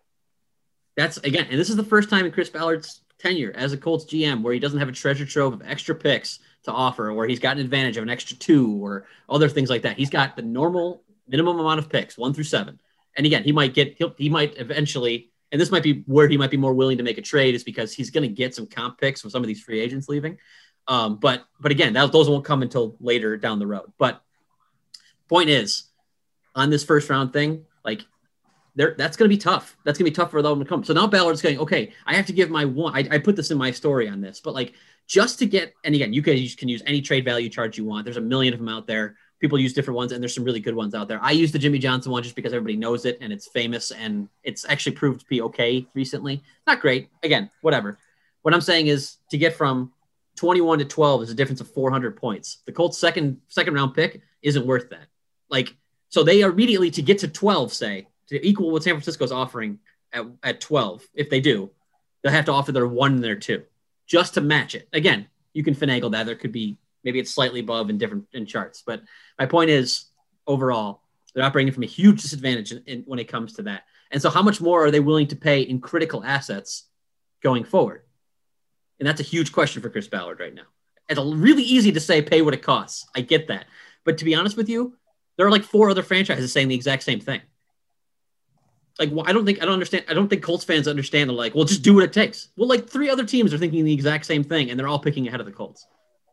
that's, again, and this is the first time in Chris Ballard's tenure as a Colts G M where he doesn't have a treasure trove of extra picks to offer, or he's got an advantage of an extra two or other things like that. He's got the normal minimum amount of picks, one through seven. And again, he might get, he'll, he might eventually, and this might be where he might be more willing to make a trade, is because he's going to get some comp picks from some of these free agents leaving. Um, but, but again, that, those won't come until later down the road. But point is, on this first round thing, like, there, that's going to be tough. That's going to be tough for them to come. So now Ballard's going, okay, I have to give my one. I, I put this in my story on this, but like, just to get, and again, you can, you can use any trade value chart you want. There's a million of them out there. People use different ones, and there's some really good ones out there. I use the Jimmy Johnson one just because everybody knows it and it's famous, and it's actually proved to be okay recently. Not great. Again, whatever. What I'm saying is, to get from twenty-one to twelve is a difference of four hundred points. The Colts' second second round pick isn't worth that. Like, so they immediately, to get to twelve, say, to equal what San Francisco's offering at, at twelve, if they do, they'll have to offer their one and their two just to match it. Again, you can finagle that. There could be, maybe it's slightly above in different in charts. But my point is, overall, they're operating from a huge disadvantage in, in, when it comes to that. And so how much more are they willing to pay in critical assets going forward? And that's a huge question for Chris Ballard right now. It's really easy to say pay what it costs. I get that. But to be honest with you, there are like four other franchises saying the exact same thing. Like, well, I don't think, I don't understand. I don't think Colts fans understand. They're like, well, just do what it takes. Well, like three other teams are thinking the exact same thing, and they're all picking ahead of the Colts.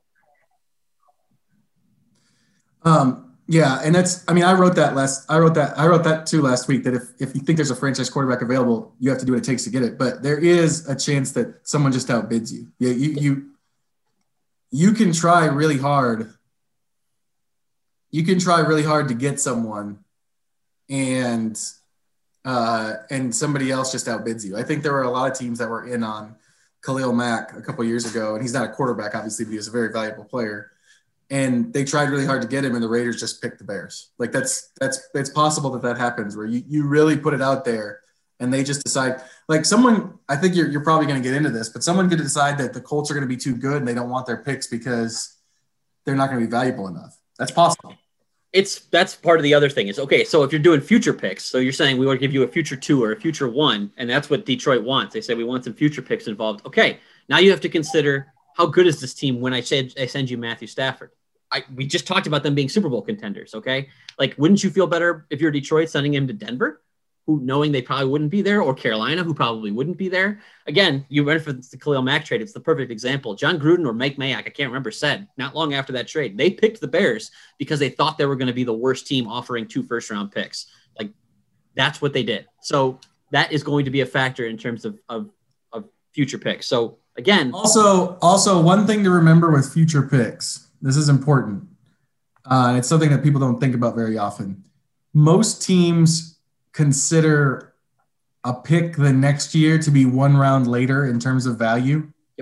Um, yeah. And that's, I mean, I wrote that last, I wrote that, I wrote that too last week, that if, if you think there's a franchise quarterback available, you have to do what it takes to get it. But there is a chance that someone just outbids you. Yeah. You, you, you can try really hard. You can try really hard to get someone, and, uh, and somebody else just outbids you. I think there were a lot of teams that were in on Khalil Mack a couple of years ago, and he's not a quarterback, obviously, but he was a very valuable player. And they tried really hard to get him, and the Raiders just picked the Bears. Like, that's that's it's possible that that happens, where you, you really put it out there, and they just decide. Like, someone, I think you're you're probably going to get into this, but someone could decide that the Colts are going to be too good, and they don't want their picks because they're not going to be valuable enough. That's possible. It's that's part of the other thing is, okay, so if you're doing future picks, so you're saying we want to give you a future two or a future one, and that's what Detroit wants. They say we want some future picks involved. Okay, now you have to consider, how good is this team when I said I send you Matthew Stafford? I, we just talked about them being Super Bowl contenders. Okay. Like, wouldn't you feel better if you're Detroit sending him to Denver, who knowing they probably wouldn't be there, or Carolina, who probably wouldn't be there? Again, you went for the Khalil Mack trade. It's the perfect example. John Gruden or Mike Mayock, I can't remember, said not long after that trade, they picked the Bears because they thought they were going to be the worst team offering two first round picks. Like, that's what they did. So that is going to be a factor in terms of, of, of future picks. So again, also, also one thing to remember with future picks, this is important. Uh, it's something that people don't think about very often. Most teams consider a pick the next year to be one round later in terms of value. Yep.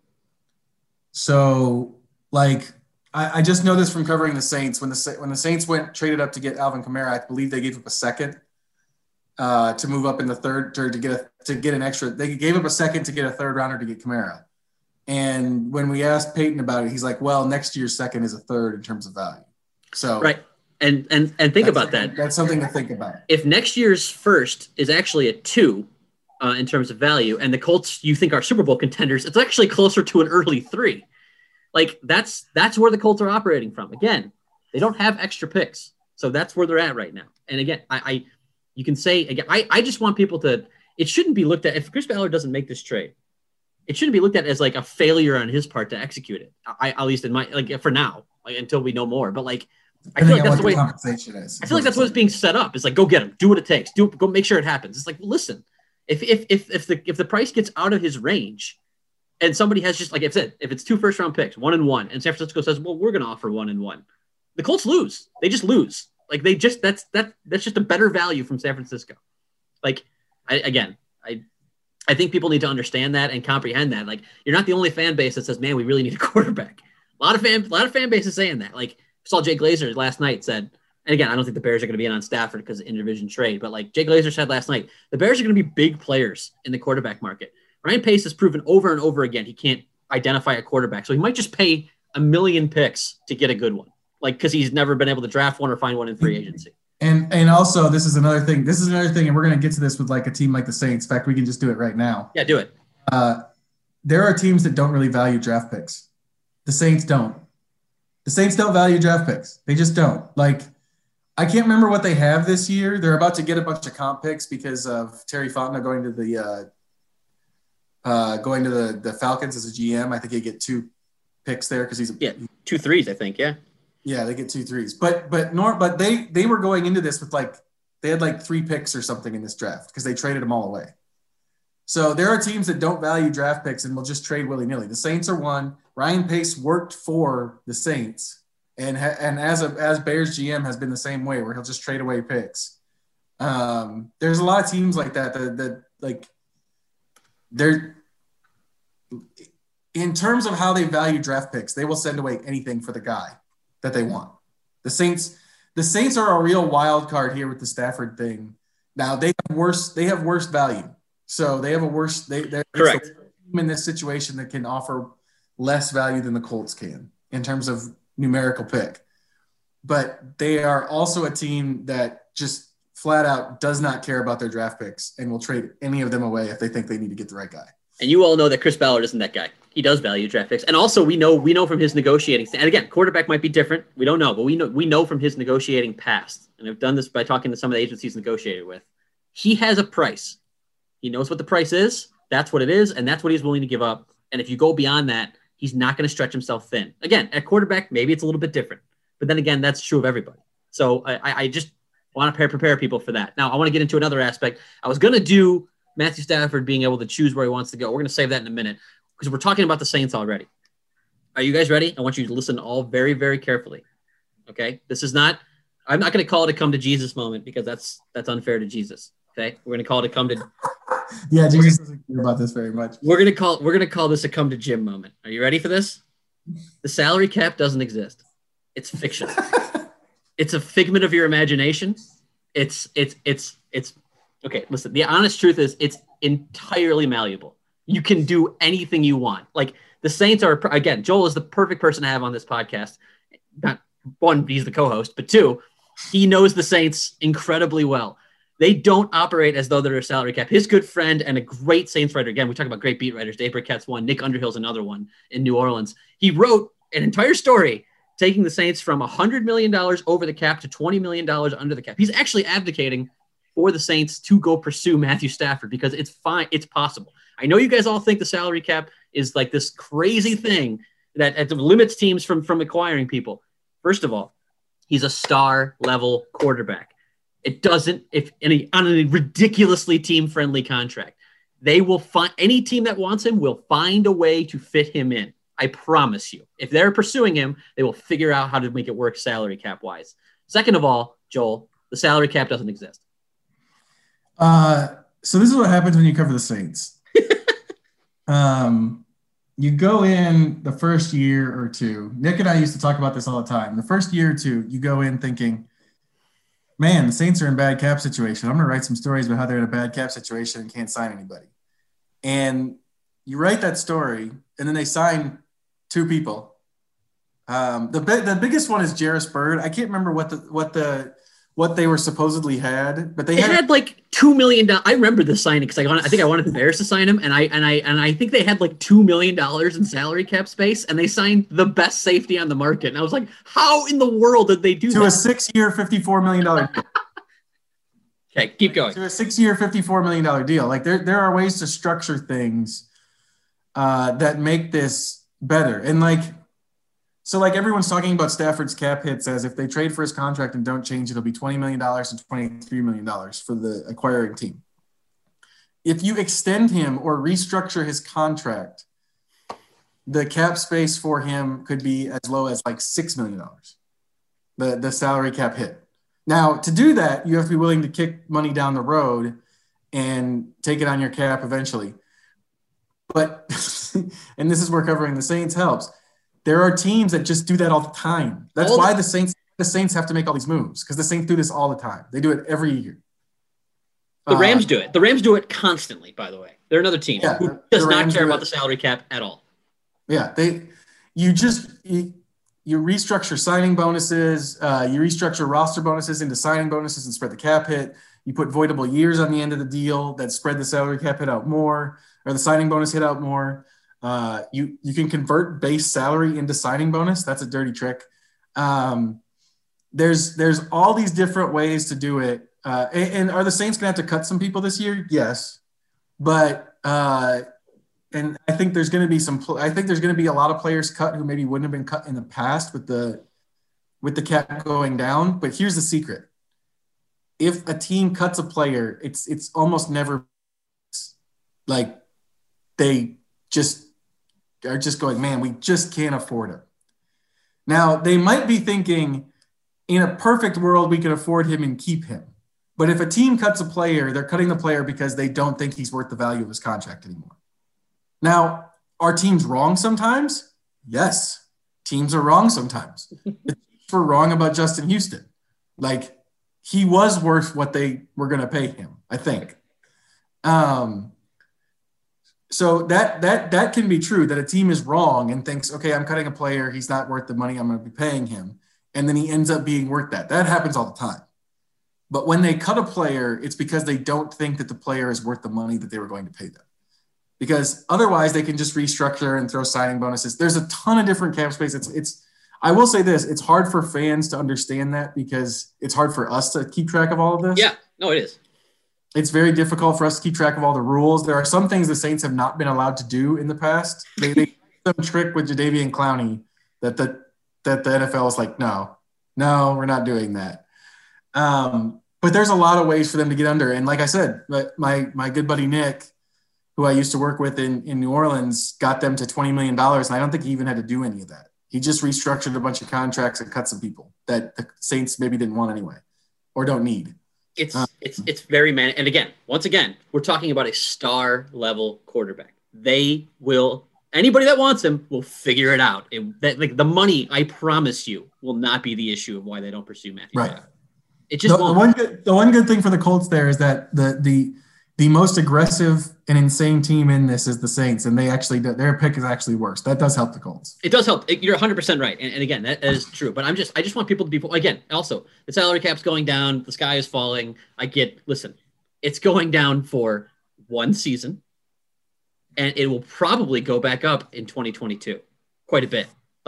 So, like, I, I just know this from covering the Saints. When the when the Saints went traded up to get Alvin Kamara, I believe they gave up a second uh, to move up in the third to, to get a, to get an extra. They gave up a second to get a third rounder to get Kamara. And when we asked Peyton about it, he's like, "Well, next year's second is a third in terms of value." So right. And and and think about that. That's something to think about. If next year's first is actually a two uh, in terms of value, and the Colts you think are Super Bowl contenders, it's actually closer to an early three. Like, that's that's where the Colts are operating from. Again, they don't have extra picks, so that's where they're at right now. And again, I, I you can say again, I, I just want people to. It shouldn't be looked at if Chris Ballard doesn't make this trade. It shouldn't be looked at as like a failure on his part to execute it. I at least in my like for now, like until we know more. But like. I feel like that's the way compensation is. I feel like that's what's being set up. It's like, go get him, do what it takes, do go make sure it happens. It's like, listen, if if if if the if the price gets out of his range, and somebody has just like I said, if it's two first round picks, one and one, and San Francisco says, well, we're going to offer one and one, the Colts lose. They just lose. Like they just that's that that's just a better value from San Francisco. Like I again, I I think people need to understand that and comprehend that. Like you're not the only fan base that says, man, we really need a quarterback. A lot of fan a lot of fan bases saying that. Like. Saw Jay Glazer last night said, and again, I don't think the Bears are going to be in on Stafford because of interdivision trade, but like Jay Glazer said last night, the Bears are going to be big players in the quarterback market. Ryan Pace has proven over and over again he can't identify a quarterback, so he might just pay a million picks to get a good one, like because he's never been able to draft one or find one in free agency. And and also, this is another thing. This is another thing, and we're going to get to this with like a team like the Saints. In fact, we can just do it right now. Yeah, do it. Uh, there are teams that don't really value draft picks. The Saints don't. The Saints don't value draft picks. They just don't. Like, I can't remember what they have this year. They're about to get a bunch of comp picks because of Terry Fontenot going to the uh, uh, going to the, the Falcons as a G M. I think they get two picks there because he's a, yeah two threes. I think yeah yeah they get two threes. But but nor but they they were going into this with like they had like three picks or something in this draft because they traded them all away. So there are teams that don't value draft picks and will just trade willy nilly. The Saints are one. Ryan Pace worked for the Saints, and ha- and as a as Bears G M has been the same way, where he'll just trade away picks. Um, there's a lot of teams like that that, that like they're in terms of how they value draft picks, they will send away anything for the guy that they want. The Saints, the Saints are a real wild card here with the Stafford thing. Now they have worse they have worse value, so they have a worse they they're correct team in this situation that can offer less value than the Colts can in terms of numerical pick. But they are also a team that just flat out does not care about their draft picks and will trade any of them away if they think they need to get the right guy. And you all know that Chris Ballard isn't that guy. He does value draft picks. And also we know we know from his negotiating, and again, quarterback might be different. We don't know, but we know we know from his negotiating past, and I've done this by talking to some of the agencies negotiated with. He has a price. He knows what the price is. That's what it is, and that's what he's willing to give up. And if you go beyond that, he's not going to stretch himself thin. Again, at quarterback, maybe it's a little bit different. But then again, that's true of everybody. So I, I just want to prepare people for that. Now, I want to get into another aspect. I was going to do Matthew Stafford being able to choose where he wants to go. We're going to save that in a minute because we're talking about the Saints already. Are you guys ready? I want you to listen all very, very carefully. Okay? This is not – I'm not going to call it a come to Jesus moment because that's that's unfair to Jesus. Okay? We're going to call it a come to – Yeah, Jesus doesn't care about this very much. We're gonna call we're gonna call this a come to Jim moment. Are you ready for this? The salary cap doesn't exist. It's fiction. It's a figment of your imagination. It's it's it's it's okay. Listen, the honest truth is it's entirely malleable. You can do anything you want. Like the Saints are again. Joel is the perfect person to have on this podcast. Not one, he's the co-host, but two, he knows the Saints incredibly well. They don't operate as though they're a salary cap. His good friend and a great Saints writer, again, we talk about great beat writers. Dave Burkett's one, Nick Underhill's another one in New Orleans. He wrote an entire story taking the Saints from one hundred million dollars over the cap to twenty million dollars under the cap. He's actually advocating for the Saints to go pursue Matthew Stafford because it's fine. It's possible. I know you guys all think the salary cap is like this crazy thing that, that limits teams from, from acquiring people. First of all, he's a star level quarterback. It doesn't, if any, on a ridiculously team friendly contract, they will find any team that wants him will find a way to fit him in. I promise you, if they're pursuing him, they will figure out how to make it work salary cap wise. Second of all, Joel, the salary cap doesn't exist. Uh, so this is what happens when you cover the Saints. um, you go in the first year or two. Nick and I used to talk about this all the time. The first year or two, you go in thinking, man, the Saints are in a bad cap situation. I'm going to write some stories about how they're in a bad cap situation and can't sign anybody. And you write that story, and then they sign two people. Um, the the biggest one is Jarris Bird. I can't remember what the what the what they were supposedly had, but they, they had, had like two million dollars. I remember the signing because I I think I wanted the Bears to sign him, and I and I and I think they had like two million dollars in salary cap space, and they signed the best safety on the market. And I was like, how in the world did they do to that? a six-year, fifty-four million dollars deal. Okay, keep going. To a six-year, fifty-four million dollars deal. Like there there are ways to structure things uh, that make this better. And like, so like everyone's talking about Stafford's cap hits as if they trade for his contract and don't change, it'll be twenty million dollars and twenty-three million dollars for the acquiring team. If you extend him or restructure his contract, the cap space for him could be as low as like six million dollars, the, the salary cap hit. Now, to do that, you have to be willing to kick money down the road and take it on your cap eventually. But, and this is where covering the Saints helps, there are teams that just do that all the time. That's all why the, the Saints the Saints have to make all these moves, because the Saints do this all the time. They do it every year. The Rams uh, do it. The Rams do it constantly, by the way. They're another team yeah, who does not care about the salary cap at all. Yeah, they. You just you, you restructure signing bonuses. Uh, you restructure roster bonuses into signing bonuses and spread the cap hit. You put voidable years on the end of the deal that spread the salary cap hit out more, or the signing bonus hit out more. Uh, you you can convert base salary into signing bonus. That's a dirty trick. Um, there's there's all these different ways to do it. Uh, and, and are the Saints going to have to cut some people this year? Yes, but uh, and I think there's going to be some. I think there's going to be a lot of players cut who maybe wouldn't have been cut in the past with the with the cap going down. But here's the secret: if a team cuts a player, it's it's almost never like they just are just going, man, we just can't afford him. Now they might be thinking, in a perfect world, we can afford him and keep him. But if a team cuts a player, they're cutting the player because they don't think he's worth the value of his contract anymore. Now, are teams wrong sometimes? Yes, teams are wrong sometimes. The teams were wrong about Justin Houston. Like, he was worth what they were going to pay him, I think. Um, so that that that can be true, that a team is wrong and thinks, okay, I'm cutting a player, he's not worth the money I'm going to be paying him. And then he ends up being worth that. That happens all the time. But when they cut a player, it's because they don't think that the player is worth the money that they were going to pay them. Because otherwise they can just restructure and throw signing bonuses. There's a ton of different cap space. It's, it's, I will say this, it's hard for fans to understand that because it's hard for us to keep track of all of this. Yeah, no, it is. It's very difficult for us to keep track of all the rules. There are some things the Saints have not been allowed to do in the past. They, they some trick with Jadeveon Clowney that the, that the N F L is like, no, no, we're not doing that. Um, but there's a lot of ways for them to get under. And like I said, my, my good buddy, Nick, who I used to work with in, in New Orleans, got them to twenty million dollars. And I don't think he even had to do any of that. He just restructured a bunch of contracts and cut some people that the Saints maybe didn't want anyway, or don't need. It's, uh, it's, it's very man. And again, once again, we're talking about a star level quarterback. They will, anybody that wants him will figure it out. It, that, like the money, I promise you, will not be the issue of why they don't pursue Matthew. Right. Stafford. It just the, won't. The one good, the one good thing for the Colts there is that the the the most aggressive and insane team in this is the Saints, and they actually their pick is actually worse. That does help the Colts. It does help. You're one hundred percent right, and, and again, that is true. But I'm just I just want people to be again. Also, the salary cap's going down. The sky is falling. I get. Listen, it's going down for one season, and it will probably go back up in twenty twenty-two, quite a bit. Like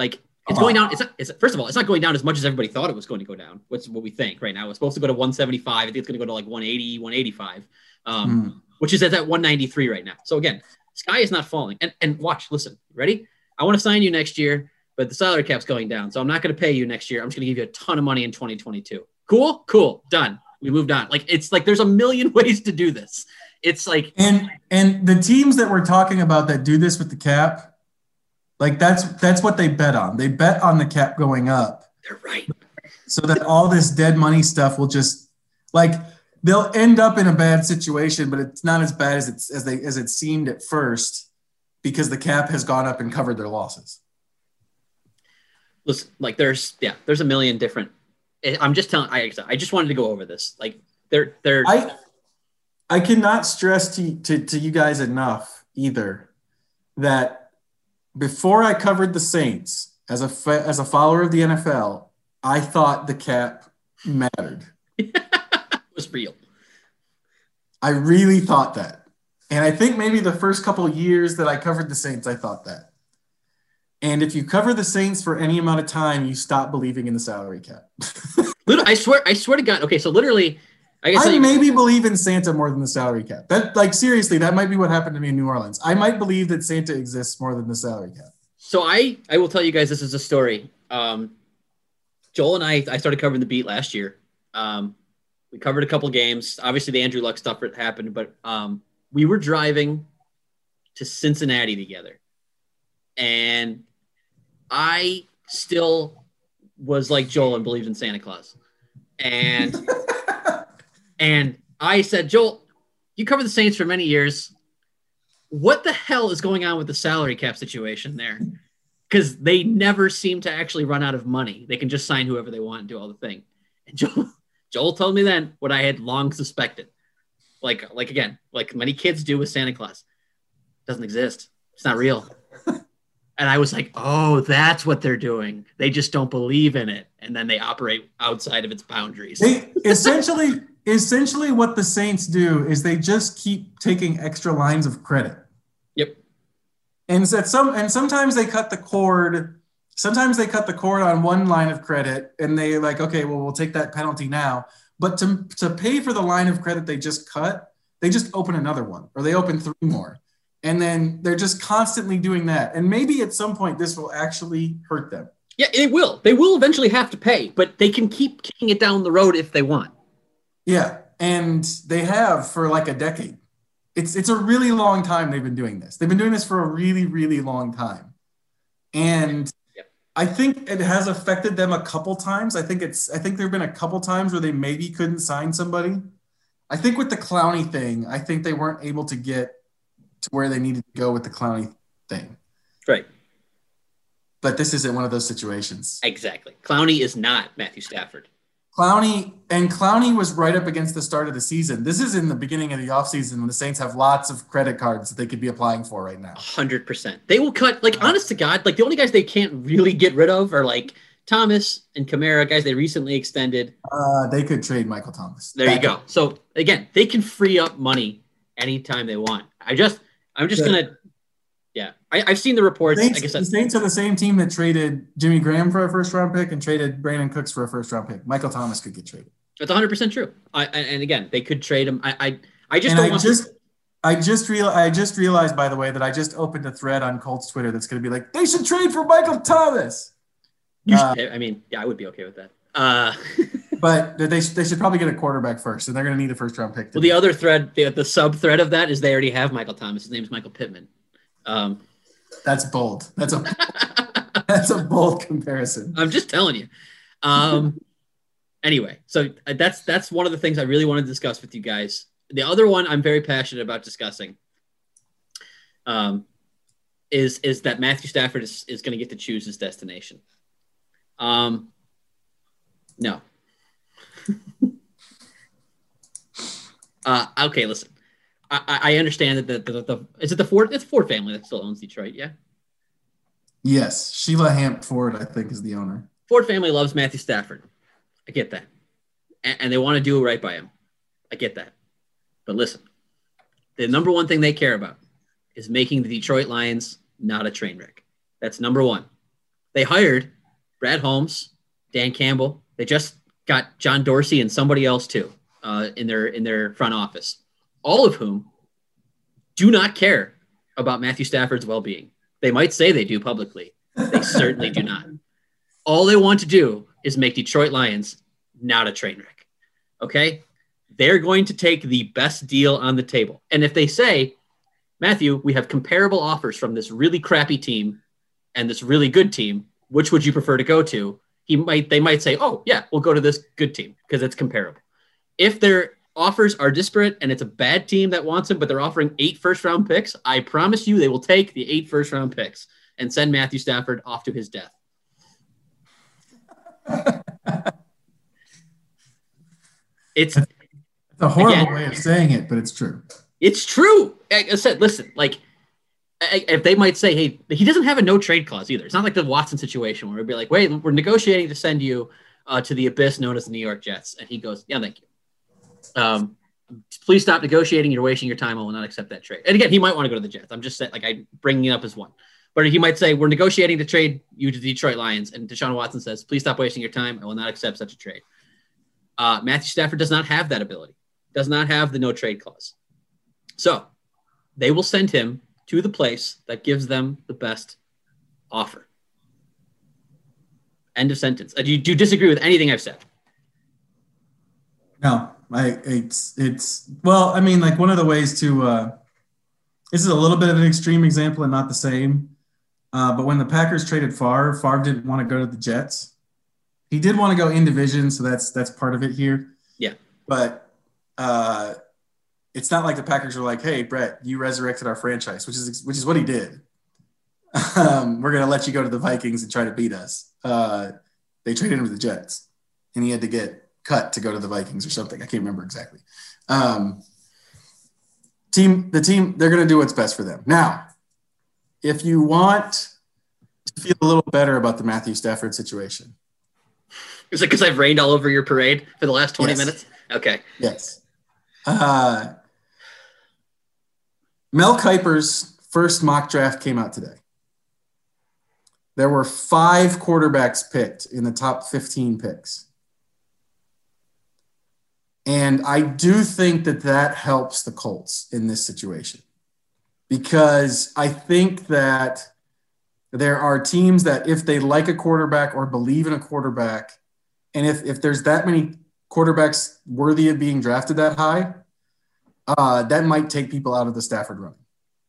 It's going down. It's, not, it's first of all, it's not going down as much as everybody thought it was going to go down. What's what we think right now? It's supposed to go to one seventy-five. I think it's going to go to like one eighty, one eighty-five, um, mm. which is at that one ninety-three right now. So again, sky is not falling. And and watch, listen, ready? I want to sign you next year, but the salary cap's going down, so I'm not going to pay you next year. I'm just going to give you a ton of money in twenty twenty-two. Cool, cool, done. We moved on. Like it's like there's a million ways to do this. It's like and and the teams that we're talking about that do this with the cap. Like that's that's what they bet on. They bet on the cap going up. They're right. So that all this dead money stuff will just like they'll end up in a bad situation, but it's not as bad as it's as they as it seemed at first because the cap has gone up and covered their losses. Listen, like there's yeah, there's a million different. I'm just telling. I I just wanted to go over this. Like they're they're. I I cannot stress to to, to you guys enough either that. Before I covered the Saints as a fa- as a follower of the N F L, I thought the cap mattered. It was real. I really thought that. And I think maybe the first couple of years that I covered the Saints, I thought that. And if you cover the Saints for any amount of time, you stop believing in the salary cap. I swear, I swear to God. Okay, so literally, I guess I you- maybe believe in Santa more than the salary cap. That, like, seriously, that might be what happened to me in New Orleans. I might believe that Santa exists more than the salary cap. So I, I will tell you guys, this is a story. Um, Joel and I, I started covering the beat last year. Um, we covered a couple games. Obviously, the Andrew Luck stuff happened, but um, we were driving to Cincinnati together, and I still was like Joel and believed in Santa Claus, and. And I said, Joel, you covered the Saints for many years. What the hell is going on with the salary cap situation there? Because they never seem to actually run out of money. They can just sign whoever they want and do all the thing. And Joel, Joel told me then what I had long suspected. Like, like again, like many kids do with Santa Claus. It doesn't exist. It's not real. And I was like, oh, that's what they're doing. They just don't believe in it. And then they operate outside of its boundaries. They essentially... Essentially, what the Saints do is they just keep taking extra lines of credit. Yep. And so some and sometimes they cut the cord. Sometimes they cut the cord on one line of credit, and they like, okay, well, we'll take that penalty now. But to to pay for the line of credit they just cut, they just open another one, or they open three more, and then they're just constantly doing that. And maybe at some point this will actually hurt them. Yeah, it will. They will eventually have to pay, but they can keep kicking it down the road if they want. Yeah, and they have for like a decade. It's it's a really long time they've been doing this. They've been doing this for a really, really long time. And yep. I think it has affected them a couple times. I think it's I think there have been a couple times where they maybe couldn't sign somebody. I think with the Clowney thing, I think they weren't able to get to where they needed to go with the Clowney thing. Right. But this isn't one of those situations. Exactly. Clowney is not Matthew Stafford. Clowney and Clowney was right up against the start of the season. This is in the beginning of the offseason when the Saints have lots of credit cards that they could be applying for right now. one hundred percent. They will cut, like, honest to God, like, the only guys they can't really get rid of are, like, Thomas and Kamara, guys they recently extended. Uh, they could trade Michael Thomas. There you go. So, again, they can free up money anytime they want. I just, I'm just going to, yeah. I, I've seen the reports. Saints, like I said, the Saints are the same team that traded Jimmy Graham for a first-round pick and traded Brandon Cooks for a first-round pick. Michael Thomas could get traded. That's one hundred percent true. I, and again, they could trade him. I I, I just and don't I want just, to. I just real I just realized, by the way, that I just opened a thread on Colts Twitter that's going to be like, they should trade for Michael Thomas. You uh, should, I mean, yeah, I would be okay with that. Uh, but they they should probably get a quarterback first, and they're going to need a first-round pick. Well, the other thread, the, the sub-thread of that is they already have Michael Thomas. His name's Michael Pittman. Um, That's bold. That's a that's a bold comparison. I'm just telling you. Um, anyway, so that's that's one of the things I really want to discuss with you guys. The other one I'm very passionate about discussing um, is is that Matthew Stafford is, is going to get to choose his destination. Um, no. uh, okay, listen. I, I understand that the, the, the is it the Ford it's Ford family that still owns Detroit, yeah? Yes, Sheila Hamp Ford, I think, is the owner. Ford family loves Matthew Stafford. I get that, and, and they want to do right by him. I get that, but listen, the number one thing they care about is making the Detroit Lions not a train wreck. That's number one. They hired Brad Holmes, Dan Campbell. They just got John Dorsey and somebody else too uh, in their in their front office, all of whom do not care about Matthew Stafford's well-being. They might say they do publicly. They certainly do not. All they want to do is make Detroit Lions not a train wreck. Okay? They're going to take the best deal on the table. And if they say, Matthew, we have comparable offers from this really crappy team and this really good team, which would you prefer to go to? He might, they might say, oh yeah, we'll go to this good team because it's comparable. If their offers are disparate and it's a bad team that wants him, but they're offering eight first round picks, I promise you they will take the eight first round picks and send Matthew Stafford off to his death. It's It's a horrible again, way of saying it, but it's true. It's true. Like I said, listen, like if they might say, hey, he doesn't have a no trade clause either. It's not like the Watson situation where it'd be like, wait, we're negotiating to send you uh, to the abyss known as the New York Jets. And he goes, yeah, thank you. Um, please stop negotiating. You're wasting your time. I will not accept that trade. And again, he might want to go to the Jets. I'm just saying, like, I'm bringing it up as one. But he might say, we're negotiating to trade you to the Detroit Lions. And Deshaun Watson says, please stop wasting your time. I will not accept such a trade. Uh, Matthew Stafford does not have that ability. Does not have the no trade clause. So they will send him to the place that gives them the best offer. End of sentence. Uh, do, you, do you disagree with anything I've said? No, I, it's, it's, well, I mean, like one of the ways to, uh, this is a little bit of an extreme example and not the same. Uh, but when the Packers traded Favre, Favre didn't want to go to the Jets. He did want to go in division. So that's, that's part of it here. Yeah. But, uh, it's not like the Packers were like, hey, Brett, you resurrected our franchise, which is which is what he did. Um, we're going to let you go to the Vikings and try to beat us. Uh, they traded him to the Jets, and he had to get cut to go to the Vikings or something. I can't remember exactly. Um, team, the team, they're going to do what's best for them. Now, if you want to feel a little better about the Matthew Stafford situation. Is it because I've rained all over your parade for the last twenty yes. minutes? Okay. Yes. Uh, Mel Kiper's first mock draft came out today. There were five quarterbacks picked in the top fifteen picks. And I do think that that helps the Colts in this situation because I think that there are teams that if they like a quarterback or believe in a quarterback, and if, if there's that many quarterbacks worthy of being drafted that high, uh, that might take people out of the Stafford running.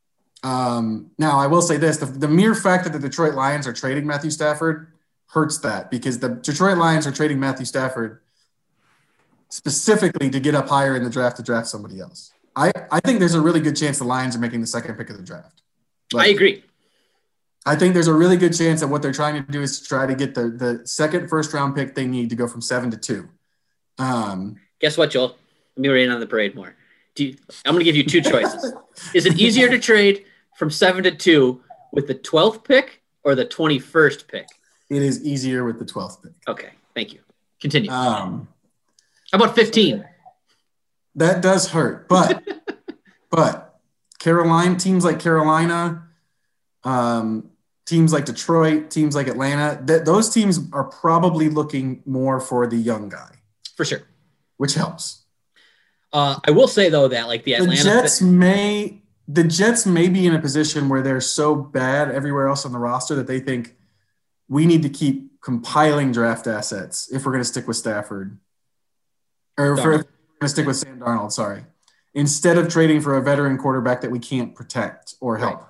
Um, now, I will say this, the, the mere fact that the Detroit Lions are trading Matthew Stafford hurts that because the Detroit Lions are trading Matthew Stafford specifically to get up higher in the draft to draft somebody else. I, I think there's a really good chance the Lions are making the second pick of the draft. But I agree. I think there's a really good chance that what they're trying to do is to try to get the, the second first round pick they need to go from seven to two. Um, Guess what, Joel? Let me rain on the parade more. Do you, I'm going to give you two choices. Is it easier to trade from seven to two with the twelfth pick or the twenty-first pick? It is easier with the twelfth pick. Okay, thank you. Continue. Um, How about fifteen? That does hurt, but but Carolina teams like Carolina, um, teams like Detroit, teams like Atlanta, th- those teams are probably looking more for the young guy. For sure. Which helps. Uh, I will say, though, that like the Atlanta – The Jets may – the Jets may be in a position where they're so bad everywhere else on the roster that they think we need to keep compiling draft assets if we're going to stick with Stafford. Or if we're going to stick with Sam Darnold, sorry. Instead of trading for a veteran quarterback that we can't protect or help. Right.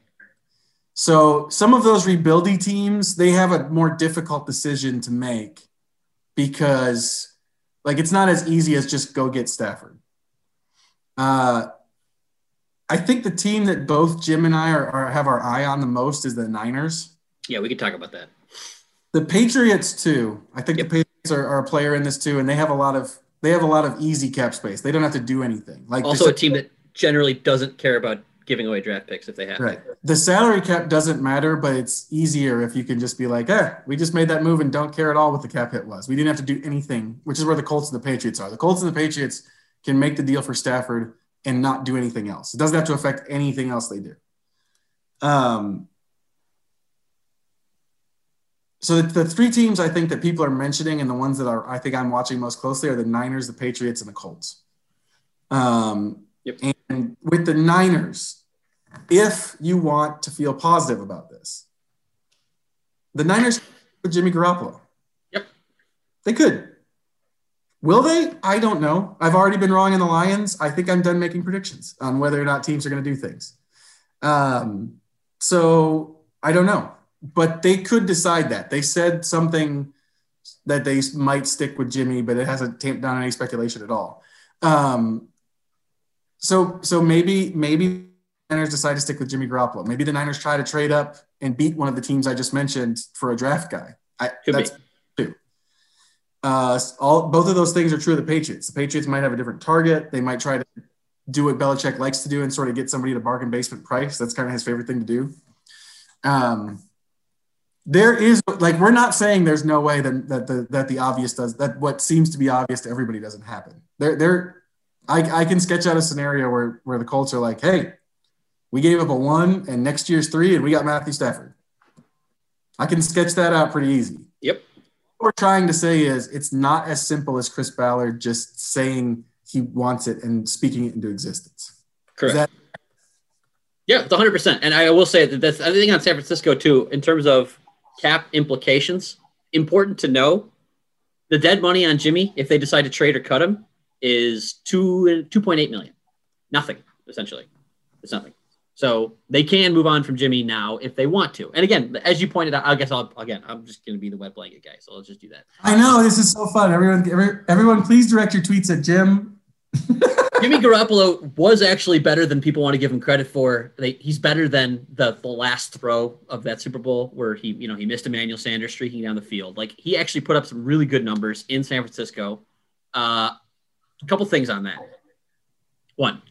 So some of those rebuildy teams, they have a more difficult decision to make because – like, it's not as easy as just go get Stafford. Uh, I think the team that both Jim and I are, are have our eye on the most is the Niners. Yeah, we could talk about that. The Patriots too. I think yep. the Patriots are, are a player in this too, and they have a lot of they have a lot of easy cap space. They don't have to do anything. Like also a team that generally doesn't care about giving away draft picks if they have. Right. The salary cap doesn't matter, but it's easier if you can just be like, eh, we just made that move and don't care at all what the cap hit was. We didn't have to do anything, which is where the Colts and the Patriots are. The Colts and the Patriots can make the deal for Stafford and not do anything else. It doesn't have to affect anything else they do. Um, So the, the three teams I think that people are mentioning and the ones that are I think I'm watching most closely are the Niners, the Patriots, and the Colts. Um, Yep. And with the Niners, if you want to feel positive about this, the Niners with Jimmy Garoppolo. Yep. They could. Will they? I don't know. I've already been wrong in the Lions. I think I'm done making predictions on whether or not teams are going to do things. Um, so I don't know. But they could decide that. They said something that they might stick with Jimmy, but it hasn't tamped down any speculation at all. Um, so so maybe maybe the Niners decide to stick with Jimmy Garoppolo. Maybe the Niners try to trade up and beat one of the teams I just mentioned for a draft guy. I, Could that's be. two. Uh, all both of those things are true of the Patriots. The Patriots might have a different target. They might try to do what Belichick likes to do and sort of get somebody at a bargain basement price. That's kind of his favorite thing to do. Um, there is like we're not saying there's no way that that the that the obvious does that what seems to be obvious to everybody doesn't happen. There there I, I can sketch out a scenario where where the Colts are like, hey, we gave up a one and next year's three and we got Matthew Stafford. I can sketch that out pretty easy. Yep. What we're trying to say is it's not as simple as Chris Ballard just saying he wants it and speaking it into existence. Correct. That- yeah, it's one hundred percent. And I will say that that's I think on San Francisco too, in terms of cap implications, important to know the dead money on Jimmy, if they decide to trade or cut him, is two two point eight million. Nothing, essentially. It's nothing. So they can move on from Jimmy now if they want to. And again, as you pointed out, I guess I'll again I'm just gonna be the wet blanket guy, so let's just do that. I know this is so fun. Everyone every, everyone please direct your tweets at Jim. Jimmy Garoppolo was actually better than people want to give him credit for. They, he's better than the, the last throw of that Super Bowl where he, you know, he missed Emmanuel Sanders streaking down the field. Like he actually put up some really good numbers in San Francisco. Uh, a couple things on that. One,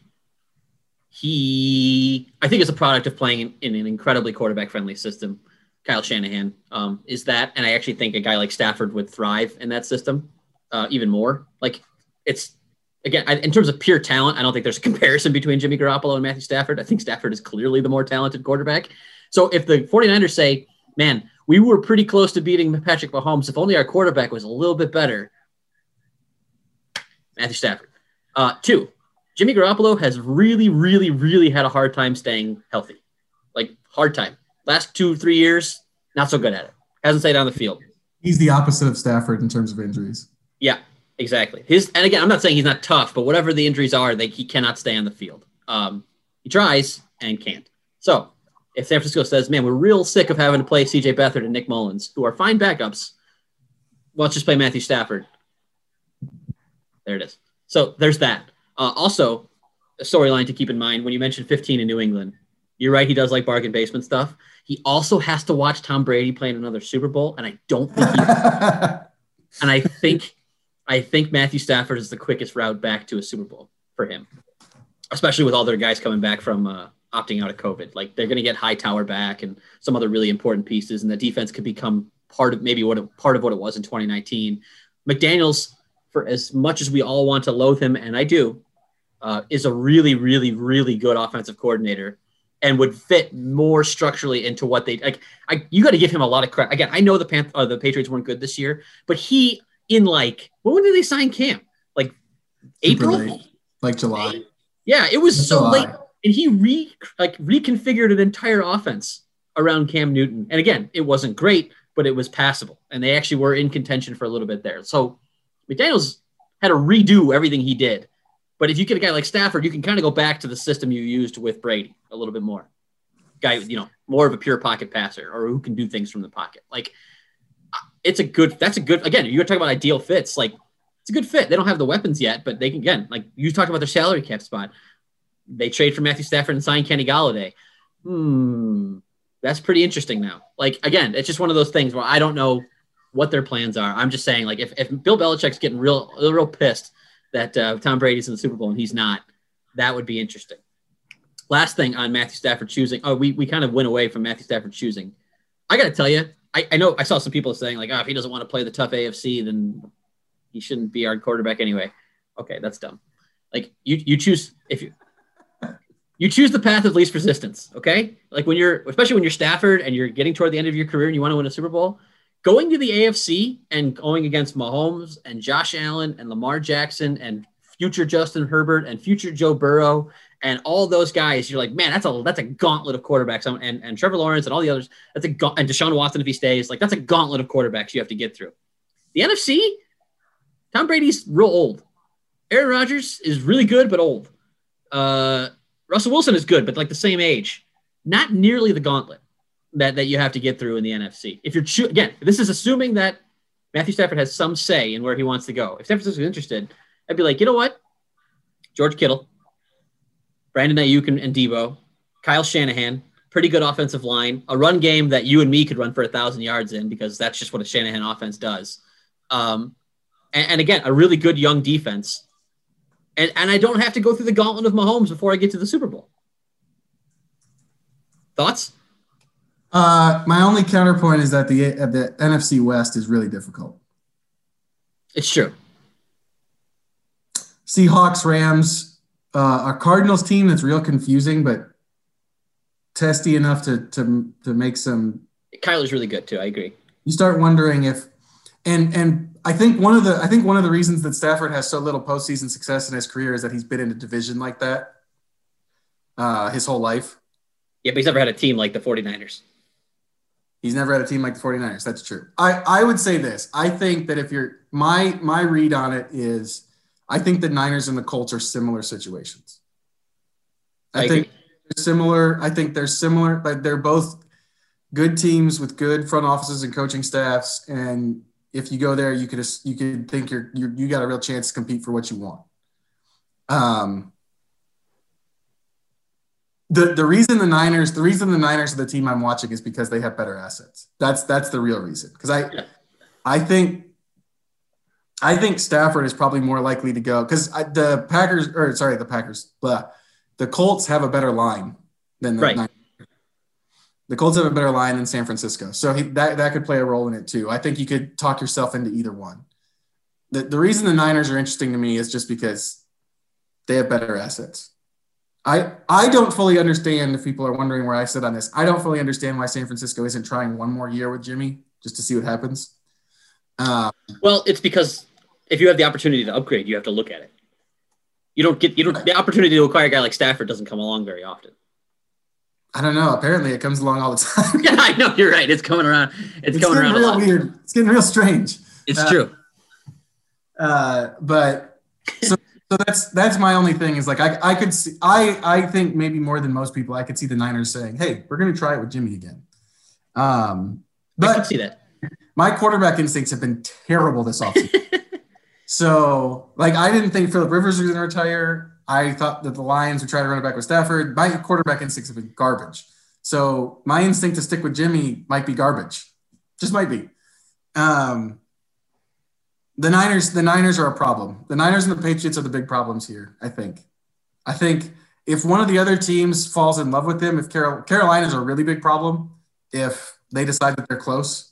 he, I think, is a product of playing in, in an incredibly quarterback-friendly system. Kyle Shanahan um, is that, and I actually think a guy like Stafford would thrive in that system uh, even more. Like it's. Again, I, in terms of pure talent, I don't think there's a comparison between Jimmy Garoppolo and Matthew Stafford. I think Stafford is clearly the more talented quarterback. So if the 49ers say, man, we were pretty close to beating Patrick Mahomes, if only our quarterback was a little bit better, Matthew Stafford. Uh, two, Jimmy Garoppolo has really, really, really had a hard time staying healthy. Like, hard time. Last two, three years, not so good at it. Hasn't stayed on the field. He's the opposite of Stafford in terms of injuries. Yeah. Exactly. His and again, I'm not saying he's not tough, but whatever the injuries are, they, he cannot stay on the field. Um, he tries and can't. So if San Francisco says, man, we're real sick of having to play C J Beathard and Nick Mullins, who are fine backups, let's just play Matthew Stafford. There it is. So there's that. Uh, also, a storyline to keep in mind when you mentioned fifteen in New England. You're right. He does like bargain basement stuff. He also has to watch Tom Brady play in another Super Bowl, and I don't think he and I think I think Matthew Stafford is the quickest route back to a Super Bowl for him, especially with all their guys coming back from uh, opting out of COVID. Like they're going to get Hightower back and some other really important pieces, and the defense could become part of maybe what it, part of what it was in twenty nineteen. McDaniels, for as much as we all want to loathe him, and I do, uh, is a really, really, really good offensive coordinator and would fit more structurally into what they like. I, you got to give him a lot of credit. Again, I know the Panth- uh, the Patriots weren't good this year, but he. In like, when did they sign Cam? Like April? Late. Like July. Yeah, it was so July. late. And he re like reconfigured an entire offense around Cam Newton. And again, it wasn't great, but it was passable. And they actually were in contention for a little bit there. So McDaniels had to redo everything he did. But if you get a guy like Stafford, you can kind of go back to the system you used with Brady a little bit more. Guy, you know, more of a pure pocket passer or who can do things from the pocket. Like, it's a good, that's a good, again, you're talking about ideal fits. Like it's a good fit. They don't have the weapons yet, but they can, again, like you talked about their salary cap spot. They trade for Matthew Stafford and sign Kenny Galladay. Hmm. That's pretty interesting now. Like, again, it's just one of those things where I don't know what their plans are. I'm just saying like, if, if Bill Belichick's getting real, real pissed that uh, Tom Brady's in the Super Bowl and he's not, that would be interesting. Last thing on Matthew Stafford choosing. Oh, we, we kind of went away from Matthew Stafford choosing. I got to tell you, I, I know I saw some people saying like, oh, if he doesn't want to play the tough A F C, then he shouldn't be our quarterback anyway. Okay, that's dumb. Like you, you choose if you you choose the path of least resistance. Okay, like when you're, especially when you're Stafford and you're getting toward the end of your career and you want to win a Super Bowl, going to the A F C and going against Mahomes and Josh Allen and Lamar Jackson and future Justin Herbert and future Joe Burrow and all those guys, you're like, man, that's a that's a gauntlet of quarterbacks. And and Trevor Lawrence and all the others, that's a ga- and Deshaun Watson if he stays, like that's a gauntlet of quarterbacks you have to get through. The N F C, Tom Brady's real old. Aaron Rodgers is really good but old. Uh, Russell Wilson is good but like the same age. Not nearly the gauntlet that, that you have to get through in the N F C. If you're cho- again, this is assuming that Matthew Stafford has some say in where he wants to go. If San Francisco is interested, I'd be like, you know what? George Kittle, Brandon Ayuk and, and Debo, Kyle Shanahan, pretty good offensive line, a run game that you and me could run for a thousand yards in because that's just what a Shanahan offense does. Um, and, and again, a really good young defense. And, and I don't have to go through the gauntlet of Mahomes before I get to the Super Bowl. Thoughts? Uh, my only counterpoint is that the uh, the N F C West is really difficult. It's true. Seahawks, Rams, uh, a Cardinals team that's real confusing, but testy enough to to to make some. Kyler's really good too. I agree. You start wondering if, and and I think one of the I think one of the reasons that Stafford has so little postseason success in his career is that he's been in a division like that uh, his whole life. Yeah, but he's never had a team like the 49ers. He's never had a team like the 49ers. That's true. I, I would say this. I think that if you're my my read on it is I think the Niners and the Colts are similar situations. I, I think they're similar. I think they're similar, but they're both good teams with good front offices and coaching staffs. And if you go there, you could you could think you're, you're you got a real chance to compete for what you want. Um. The the reason the Niners the reason the Niners are the team I'm watching is because they have better assets. That's that's the real reason. Because I yeah. I think I think Stafford is probably more likely to go because the Packers or sorry the Packers blah, the Colts have a better line than the right. Niners. The Colts have a better line than San Francisco, so he, that that could play a role in it too. I think you could talk yourself into either one. The the reason the Niners are interesting to me is just because they have better assets. I, I don't fully understand if people are wondering where I sit on this. I don't fully understand why San Francisco isn't trying one more year with Jimmy just to see what happens. Um, well, it's because if you have the opportunity to upgrade, you have to look at it. You don't get you don't the opportunity to acquire a guy like Stafford doesn't come along very often. I don't know. Apparently, it comes along all the time. Yeah, I know you're right. It's coming around. It's, it's coming around real a lot. Weird. It's getting real strange. It's uh, true. Uh, but so. So that's that's my only thing is like I I could see I I think maybe more than most people I could see the Niners saying, hey, we're going to try it with Jimmy again. Um, but I can see that. My quarterback instincts have been terrible this offseason. So like I didn't think Phillip Rivers was going to retire. I thought that the Lions would try to run it back with Stafford. My quarterback instincts have been garbage. So my instinct to stick with Jimmy might be garbage, just might be. Um, The Niners, the Niners are a problem. The Niners and the Patriots are the big problems here, I think. I think if one of the other teams falls in love with them, if Carol, Carolina's a really big problem, if they decide that they're close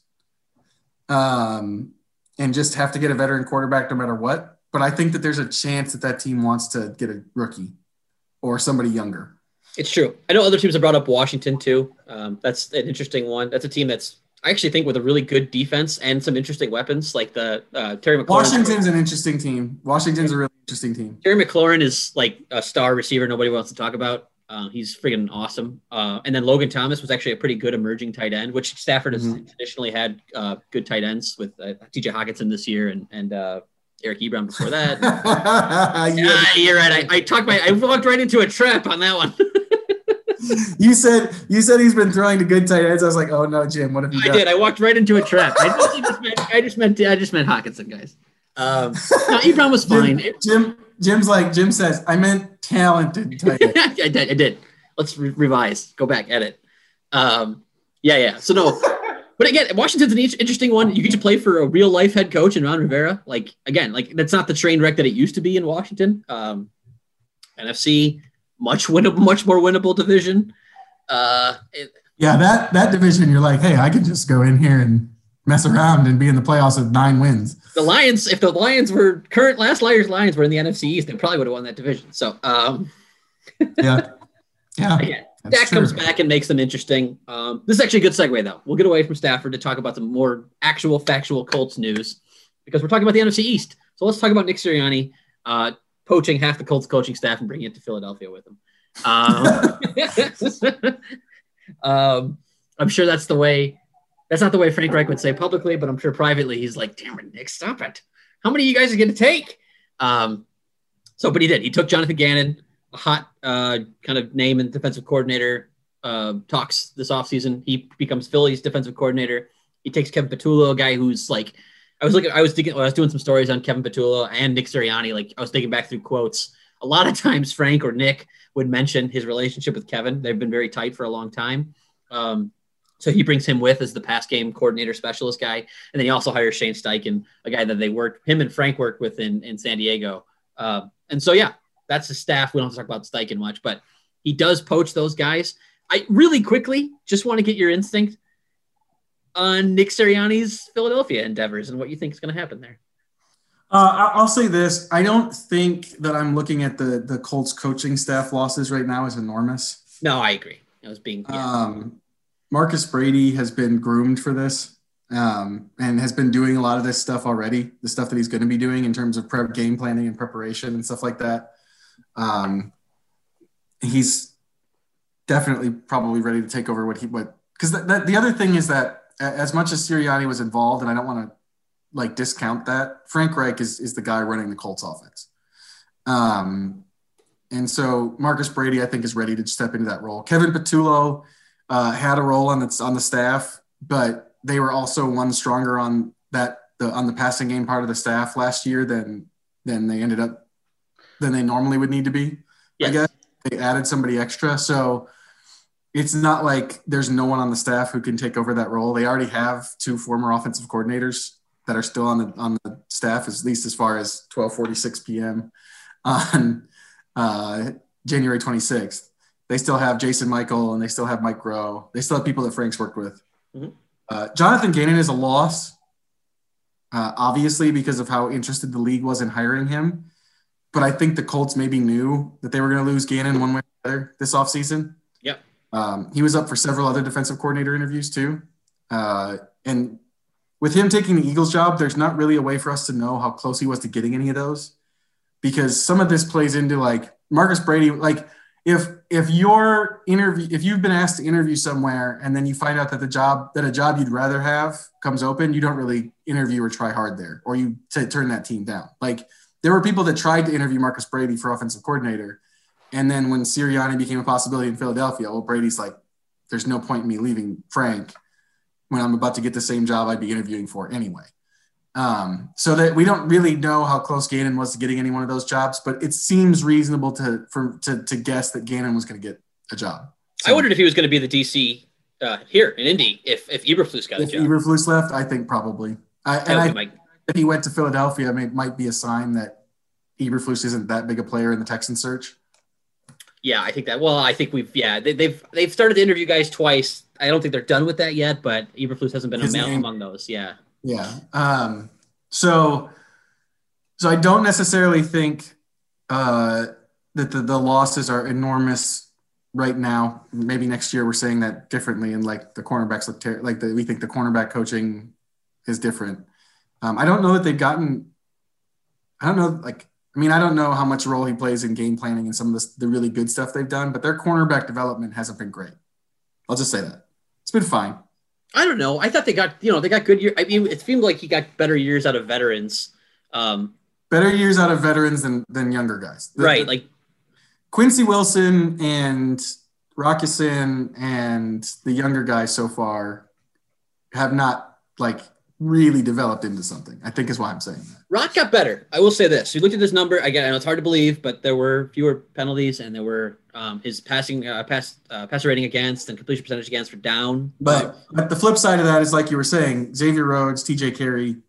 um, and just have to get a veteran quarterback no matter what. But I think that there's a chance that that team wants to get a rookie or somebody younger. It's true. I know other teams have brought up Washington too. Um, that's an interesting one. That's a team that's I actually think with a really good defense and some interesting weapons like the uh, Terry McLaurin. Washington's an interesting team. Washington's a really interesting team. Terry McLaurin is like a star receiver nobody wants to talk about. Uh, he's freaking awesome. Uh, and then Logan Thomas was actually a pretty good emerging tight end, which Stafford has mm-hmm. traditionally had uh, good tight ends with uh, T J Hockenson this year and and uh, Eric Ebron before that. Yeah, you're right. I, I talked my I walked right into a trap on that one. You said you said he's been throwing to good tight ends. I was like, oh no, Jim, what have you I done? did. I walked right into a trap. I just meant I just meant I just meant Hockenson, guys. Um, no, Ebron was fine. Jim, Jim Jim's like Jim says, I meant talented tight end. I did. I did. Let's re- revise. Go back. Edit. Um, yeah, yeah. So no, but again, Washington's an interesting one. You get to play for a real life head coach in Ron Rivera. Like again, like that's not the train wreck that it used to be in Washington. Um, N F C. Much winnable, much more winnable division. Uh, it, yeah, that that division, you're like, hey, I could just go in here and mess around and be in the playoffs with nine wins. The Lions, if the Lions were current last year's Lions were in the N F C East, they probably would have won that division. So, um, yeah, yeah, yeah. That's Dak true. comes back and makes them interesting. Um, this is actually a good segue, though. We'll get away from Stafford to talk about some more actual, factual Colts news because we're talking about the N F C East. So let's talk about Nick Sirianni uh, poaching half the Colts coaching staff and bringing it to Philadelphia with him. Um, um, I'm sure that's the way. That's not the way Frank Reich would say publicly, but I'm sure privately he's like, damn it, Nick, stop it. How many of you guys are going to take? Um, so, but he did. He took Jonathan Gannon, a hot uh, kind of name and defensive coordinator uh, talks this offseason. He becomes Philly's defensive coordinator. He takes Kevin Patullo, a guy who's like, I was looking, I was thinking, I was doing some stories on Kevin Patullo and Nick Sirianni. Like I was thinking back through quotes. A lot of times Frank or Nick would mention his relationship with Kevin. They've been very tight for a long time. Um, So he brings him with as the pass game coordinator specialist guy. And then he also hires Shane Steichen, a guy that they worked, him and Frank worked with in, in San Diego. Uh, and so, yeah, that's the staff. We don't have to talk about Steichen much, but he does poach those guys. I really quickly just want to get your instinct on Nick Sirianni's Philadelphia endeavors and what you think is going to happen there. Uh, I'll say this. I don't think that I'm looking at the, the Colts coaching staff losses right now as enormous. No, I agree. I was being, yeah. Um, Marcus Brady has been groomed for this um, and has been doing a lot of this stuff already, the stuff that he's going to be doing in terms of prep game planning and preparation and stuff like that. Um, he's definitely probably ready to take over what he what because the, the, the other thing is that as much as Sirianni was involved, and I don't want to like discount that, Frank Reich is, is the guy running the Colts offense. Um, and so Marcus Brady, I think, is ready to step into that role. Kevin Patullo Uh, had a role on the on the staff, but they were also one stronger on that the on the passing game part of the staff last year than than they ended up than they normally would need to be. Yes. I guess they added somebody extra, so it's not like there's no one on the staff who can take over that role. They already have two former offensive coordinators that are still on the on the staff, at least as far as twelve forty-six p.m. on uh, January twenty-sixth. They still have Jason Michael and they still have Mike Rowe. They still have people that Frank's worked with. Mm-hmm. Uh, Jonathan Gannon is a loss, uh, obviously, because of how interested the league was in hiring him. But I think the Colts maybe knew that they were going to lose Gannon one way or the other this offseason. Yep. Um, he was up for several other defensive coordinator interviews too. Uh, and with him taking the Eagles job, there's not really a way for us to know how close he was to getting any of those, because some of this plays into like Marcus Brady, like, If if your interview if you've been asked to interview somewhere and then you find out that the job that a job you'd rather have comes open, you don't really interview or try hard there, or you t- turn that team down. Like there were people that tried to interview Marcus Brady for offensive coordinator, and then when Sirianni became a possibility in Philadelphia, well, Brady's like, "There's no point in me leaving Frank when I'm about to get the same job I'd be interviewing for anyway." Um, so that we don't really know how close Gannon was to getting any one of those jobs, but it seems reasonable to for to, to guess that Gannon was going to get a job. So, I wondered if he was going to be the D C uh, here in Indy if if Eberflus got a if job. If Eberflus left, I think probably. I, and I my... if he went to Philadelphia, it might be a sign that Eberflus isn't that big a player in the Texan search. Yeah, I think that. Well, I think we've yeah they, they've they've started to interview guys twice. I don't think they're done with that yet, but Eberflus hasn't been a among those. Yeah. Yeah. Um, so, so I don't necessarily think uh, that the, the losses are enormous right now. Maybe next year we're saying that differently, and like the cornerbacks look ter- like the, we think the cornerback coaching is different. Um, I don't know that they've gotten. I don't know. Like, I mean, I don't know how much role he plays in game planning and some of this, the really good stuff they've done, but their cornerback development hasn't been great. I'll just say that it's been fine. I don't know. I thought they got, you know, they got good years. I mean, it seemed like he got better years out of veterans. Um, better years out of veterans than, than younger guys. The, right. The, like Quincy Wilson and Rockison and the younger guys so far have not like really developed into something, I think is why I'm saying that. Rock got better. I will say this. You looked at this number. Again, I know it's hard to believe, but there were fewer penalties and there were um, his passing, uh, pass, uh, passer rating against and completion percentage against for down. But, but the flip side of that is, like you were saying, Xavier Rhodes, T J Carey,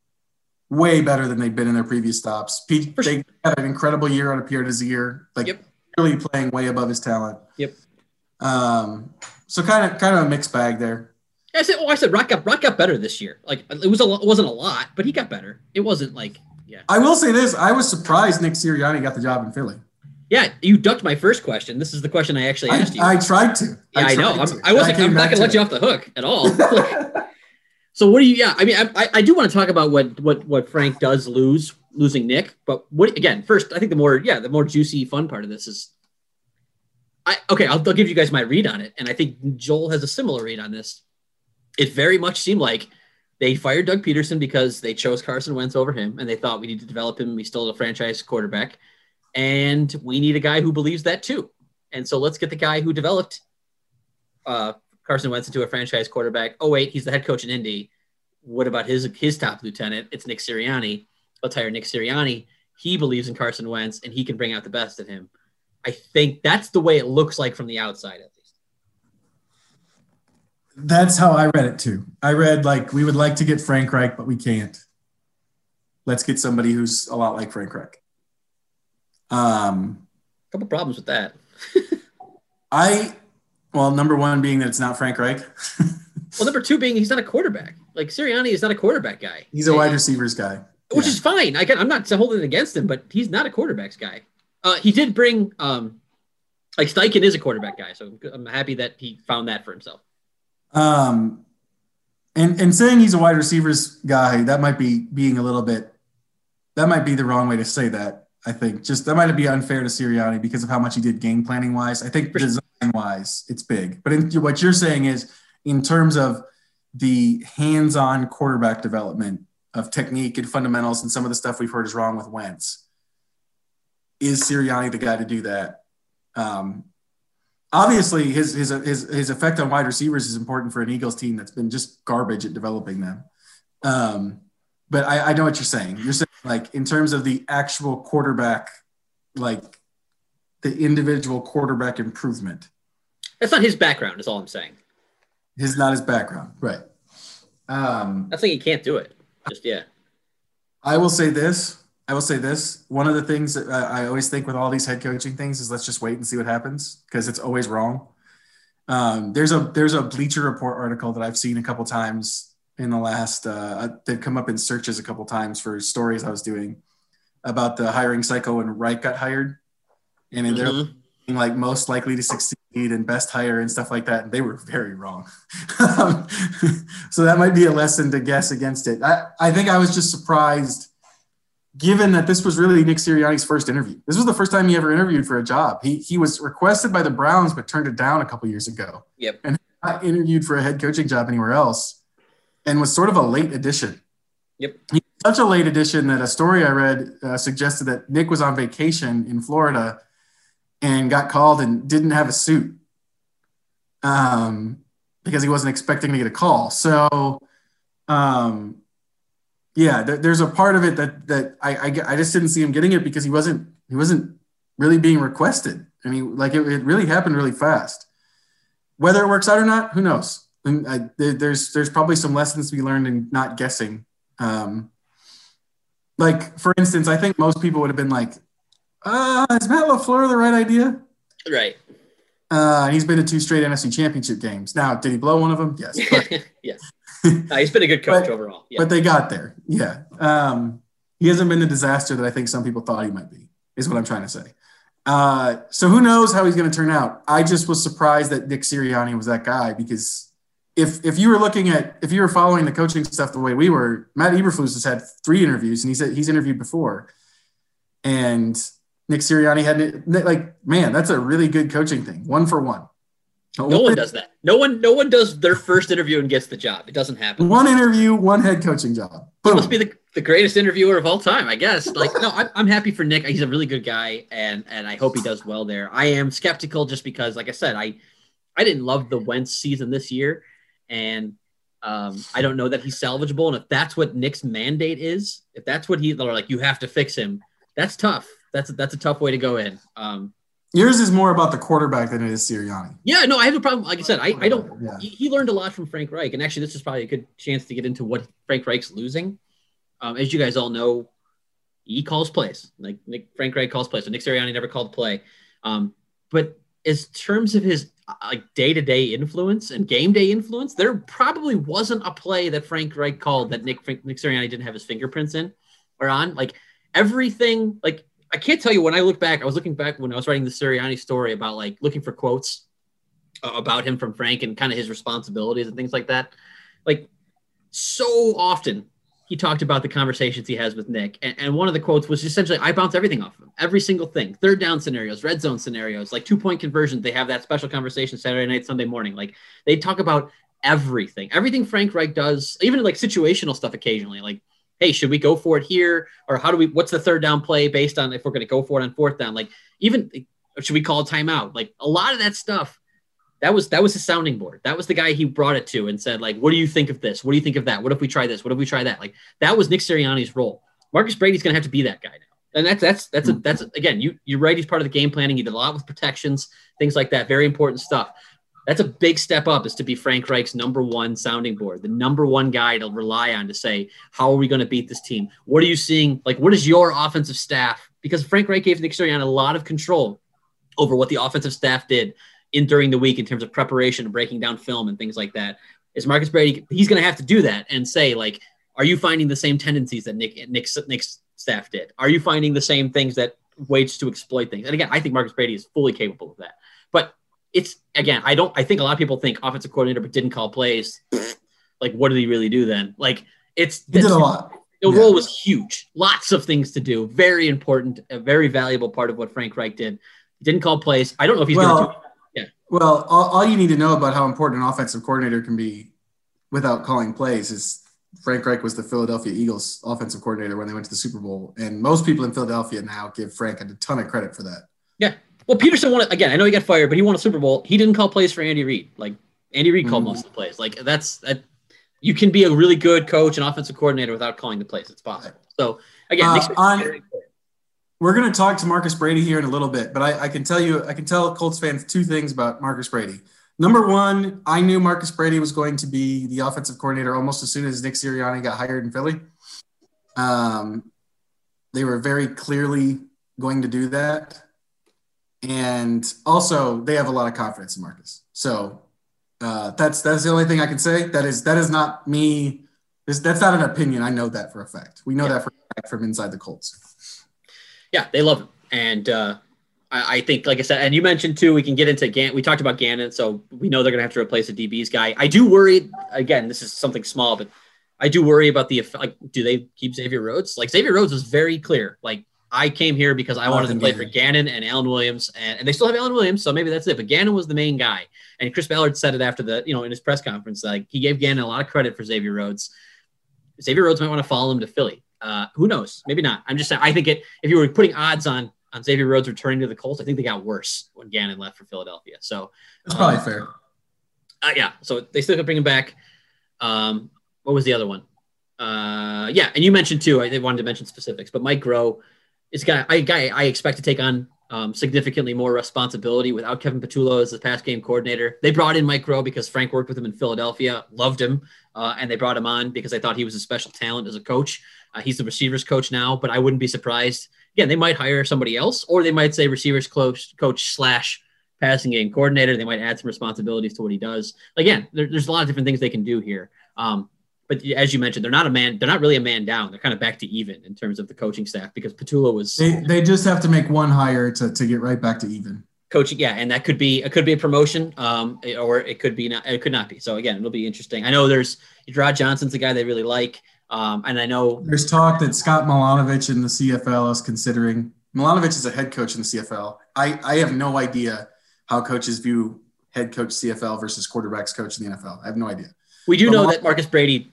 way better than they've been in their previous stops. P- they sure. had an incredible year out of Pierre Desir, like yep. really playing way above his talent. Yep. Um, so kind of kind of a mixed bag there. I said, oh, I said Rock got Rock got better this year. Like it was a it wasn't a lot, but he got better. It wasn't like yeah. I will say this: I was surprised Nick Sirianni got the job in Philly. Yeah, you ducked my first question. This is the question I actually asked you. I, I tried to. Yeah, I, I know. to. I'm, I wasn't. I'm not going to let you off the hook at all. So what do you? Yeah, I mean, I, I do want to talk about what what what Frank does lose losing Nick, but what again? First, I think the more yeah the more juicy fun part of this is, I okay. I'll, I'll give you guys my read on it, and I think Joel has a similar read on this. It very much seemed like they fired Doug Peterson because they chose Carson Wentz over him, and they thought we need to develop him. He's still a franchise quarterback, and we need a guy who believes that too. And so let's get the guy who developed uh, Carson Wentz into a franchise quarterback. Oh wait, he's the head coach in Indy. What about his his top lieutenant? It's Nick Sirianni. Let's hire Nick Sirianni. He believes in Carson Wentz, and he can bring out the best in him. I think that's the way it looks like from the outside, at least. That's how I read it too. I read like, we would like to get Frank Reich, but we can't. Let's get somebody who's a lot like Frank Reich. Um, a couple problems with that. I, well, number one being that it's not Frank Reich. Well, number two being he's not a quarterback. Like Sirianni is not a quarterback guy. He's a wide receivers guy. Which yeah. is fine. I can, I'm not holding it against him, but he's not a quarterbacks guy. Uh, he did bring, um, like Steichen is a quarterback guy, so I'm happy that he found that for himself. Um, and and saying he's a wide receivers guy, that might be being a little bit, that might be the wrong way to say that. I think just that might be unfair to Sirianni because of how much he did game planning wise. I think design wise, it's big. But in, what you're saying is in terms of the hands-on quarterback development of technique and fundamentals and some of the stuff we've heard is wrong with Wentz. Is Sirianni the guy to do that? Um, obviously, his, his his his effect on wide receivers is important for an Eagles team that's been just garbage at developing them. Um, but I, I know what you're saying. You're saying, like, in terms of the actual quarterback, like the individual quarterback improvement. That's not his background, is all I'm saying. His not his background, right? Um, That's like he can't do it. Just yeah. I will say this. I will say this. One of the things that I always think with all these head coaching things is let's just wait and see what happens because it's always wrong. Um, there's a there's a Bleacher Report article that I've seen a couple times in the last. Uh, they've come up in searches a couple times for stories I was doing about the hiring cycle when Reich got hired, and mm-hmm. they're like most likely to succeed and best hire and stuff like that. And they were very wrong. um, so that might be a lesson to guess against it. I, I think I was just surprised given that this was really Nick Sirianni's first interview. This was the first time he ever interviewed for a job. He he was requested by the Browns, but turned it down a couple years ago. Yep. And not interviewed for a head coaching job anywhere else and was sort of a late addition. Yep. He was such a late addition that a story I read uh, suggested that Nick was on vacation in Florida and got called and didn't have a suit um, because he wasn't expecting to get a call. So, um, yeah, th- there's a part of it that that I, I I just didn't see him getting it because he wasn't he wasn't really being requested. I mean, like it, it really happened really fast. Whether it works out or not, who knows? And I, there, there's there's probably some lessons to be learned in not guessing. Um, like for instance, I think most people would have been like, Uh, is Matt LaFleur the right idea? Right. Uh, he's been to two straight N F C championship games. Now, did he blow one of them? Yes. But, yes. Uh, he's been a good coach but, overall. Yeah. But they got there. Yeah. Um, he hasn't been the disaster that I think some people thought he might be, is what I'm trying to say. Uh, so who knows how he's going to turn out? I just was surprised that Nick Sirianni was that guy because if if you were looking at, if you were following the coaching stuff the way we were, Matt Eberflus has had three interviews and he said he's interviewed before. And Nick Sirianni had like, man, that's a really good coaching thing. One for one. No one, one does that. No one, no one does their first interview and gets the job. It doesn't happen. One interview, one head coaching job. Boom. He must be the, the greatest interviewer of all time, I guess. Like, no, I'm, I'm happy for Nick. He's a really good guy, and and I hope he does well there. I am skeptical just because, like I said, I I didn't love the Wentz season this year, and um, I don't know that he's salvageable. And if that's what Nick's mandate is, if that's what he, they're like, you have to fix him. That's tough. That's a, that's a tough way to go in. Um, Yours is more about the quarterback than it is Sirianni. Yeah, no, I have a problem. Like I said, I, I don't yeah. – he learned a lot from Frank Reich. And actually, this is probably a good chance to get into what Frank Reich's losing. Um, as you guys all know, he calls plays. Like Nick, Frank Reich calls plays. So Nick Sirianni never called play. Um, but as terms of his like day-to-day influence and game day influence, there probably wasn't a play that Frank Reich called that Nick, Frank, Nick Sirianni didn't have his fingerprints in or on. Like everything – like – I can't tell you when I look back, I was looking back when I was writing the Sirianni story about like looking for quotes uh, about him from Frank and kind of his responsibilities and things like that. Like so often he talked about the conversations he has with Nick. And, and one of the quotes was essentially, I bounce everything off of him, every single thing, third down scenarios, red zone scenarios, like two point conversions. They have that special conversation Saturday night, Sunday morning. Like they talk about everything, everything Frank Reich does, even like situational stuff occasionally. Like, hey, should we go for it here? Or how do we, what's the third down play based on if we're going to go for it on fourth down? Like even, should we call a timeout? Like a lot of that stuff, that was, that was his sounding board. That was the guy he brought it to and said, like, what do you think of this? What do you think of that? What if we try this? What if we try that? Like that was Nick Sirianni's role. Marcus Brady's going to have to be that guy now. And that's, that's, that's, a, that's again, you, you're right. He's part of the game planning. He did a lot with protections, things like that. Very important stuff. That's a big step up, is to be Frank Reich's number one sounding board, the number one guy to rely on to say, how are we going to beat this team? What are you seeing? Like, what is your offensive staff? Because Frank Reich gave Nick Sirianni a lot of control over what the offensive staff did in during the week in terms of preparation and breaking down film and things like that. Is Marcus Brady, he's going to have to do that and say, like, are you finding the same tendencies that Nick, Nick's, Nick's staff did? Are you finding the same things that waits to exploit things? And again, I think Marcus Brady is fully capable of that. But it's, again, I don't, I think a lot of people think offensive coordinator, but didn't call plays. Like, what did he really do then? Like, it's, he did a lot. The yeah. role was huge. Lots of things to do. Very important, a very valuable part of what Frank Reich did. He didn't call plays. I don't know if he's well, going to do Yeah. Well, all, all you need to know about how important an offensive coordinator can be without calling plays is Frank Reich was the Philadelphia Eagles offensive coordinator when they went to the Super Bowl. And most people in Philadelphia now give Frank a ton of credit for that. Yeah. Well, Peterson won it again. I know he got fired, but he won a Super Bowl. He didn't call plays for Andy Reid. Like Andy Reid called mm-hmm. most of the plays. Like that's that. You can be a really good coach and offensive coordinator without calling the plays. It's possible. So again, uh, on, we're going to talk to Marcus Brady here in a little bit, but I, I can tell you, I can tell Colts fans two things about Marcus Brady. Number one, I knew Marcus Brady was going to be the offensive coordinator almost as soon as Nick Sirianni got hired in Philly. Um, they were very clearly going to do that. And also, they have a lot of confidence in Marcus. So uh, that's that's the only thing I can say. That is that is not me. This, that's not an opinion. I know that for a fact. We know yeah. that for a fact from inside the Colts. Yeah, they love him. And uh, I, I think, like I said, and you mentioned too, we can get into Gannon. We talked about Gannon, so we know they're going to have to replace a D B's guy. I do worry. Again, this is something small, but I do worry about the like. Do they keep Xavier Rhodes? Like Xavier Rhodes was very clear. Like. I came here because I wanted to play for Gannon and Alan Williams, and, and they still have Alan Williams, so maybe that's it. But Gannon was the main guy, and Chris Ballard said it after the, you know, in his press conference, like he gave Gannon a lot of credit for Xavier Rhodes. Xavier Rhodes might want to follow him to Philly. Uh, who knows? Maybe not. I'm just saying. I think it. If you were putting odds on on Xavier Rhodes returning to the Colts, I think they got worse when Gannon left for Philadelphia. So that's probably um, fair. Uh, yeah. So they still could bring him back. Um, what was the other one? Uh, yeah, and you mentioned too. I they wanted to mention specifics, but Mike Groh. It's a guy I, guy I expect to take on um, significantly more responsibility without Kevin Patullo as the pass game coordinator. They brought in Mike Groh because Frank worked with him in Philadelphia, loved him, uh, and they brought him on because they thought he was a special talent as a coach. Uh, he's the receivers coach now, but I wouldn't be surprised. Again, they might hire somebody else, or they might say receivers coach, coach slash passing game coordinator. They might add some responsibilities to what he does. Again, there, there's a lot of different things they can do here. Um, But as you mentioned, they're not a man. They're not really a man down. They're kind of back to even in terms of the coaching staff because Patullo was. They they just have to make one hire to, to get right back to even. Coaching, yeah, and that could be it. Could be a promotion, um, or it could be not. It could not be. So again, it'll be interesting. I know there's Rod Johnson's the guy they really like, um, and I know there's talk that Scott Milanovich in the C F L is considering. Milanovich is a head coach in the C F L. I I have no idea how coaches view head coach C F L versus quarterbacks coach in the N F L. I have no idea. We do but know Milan- that Marcus Brady.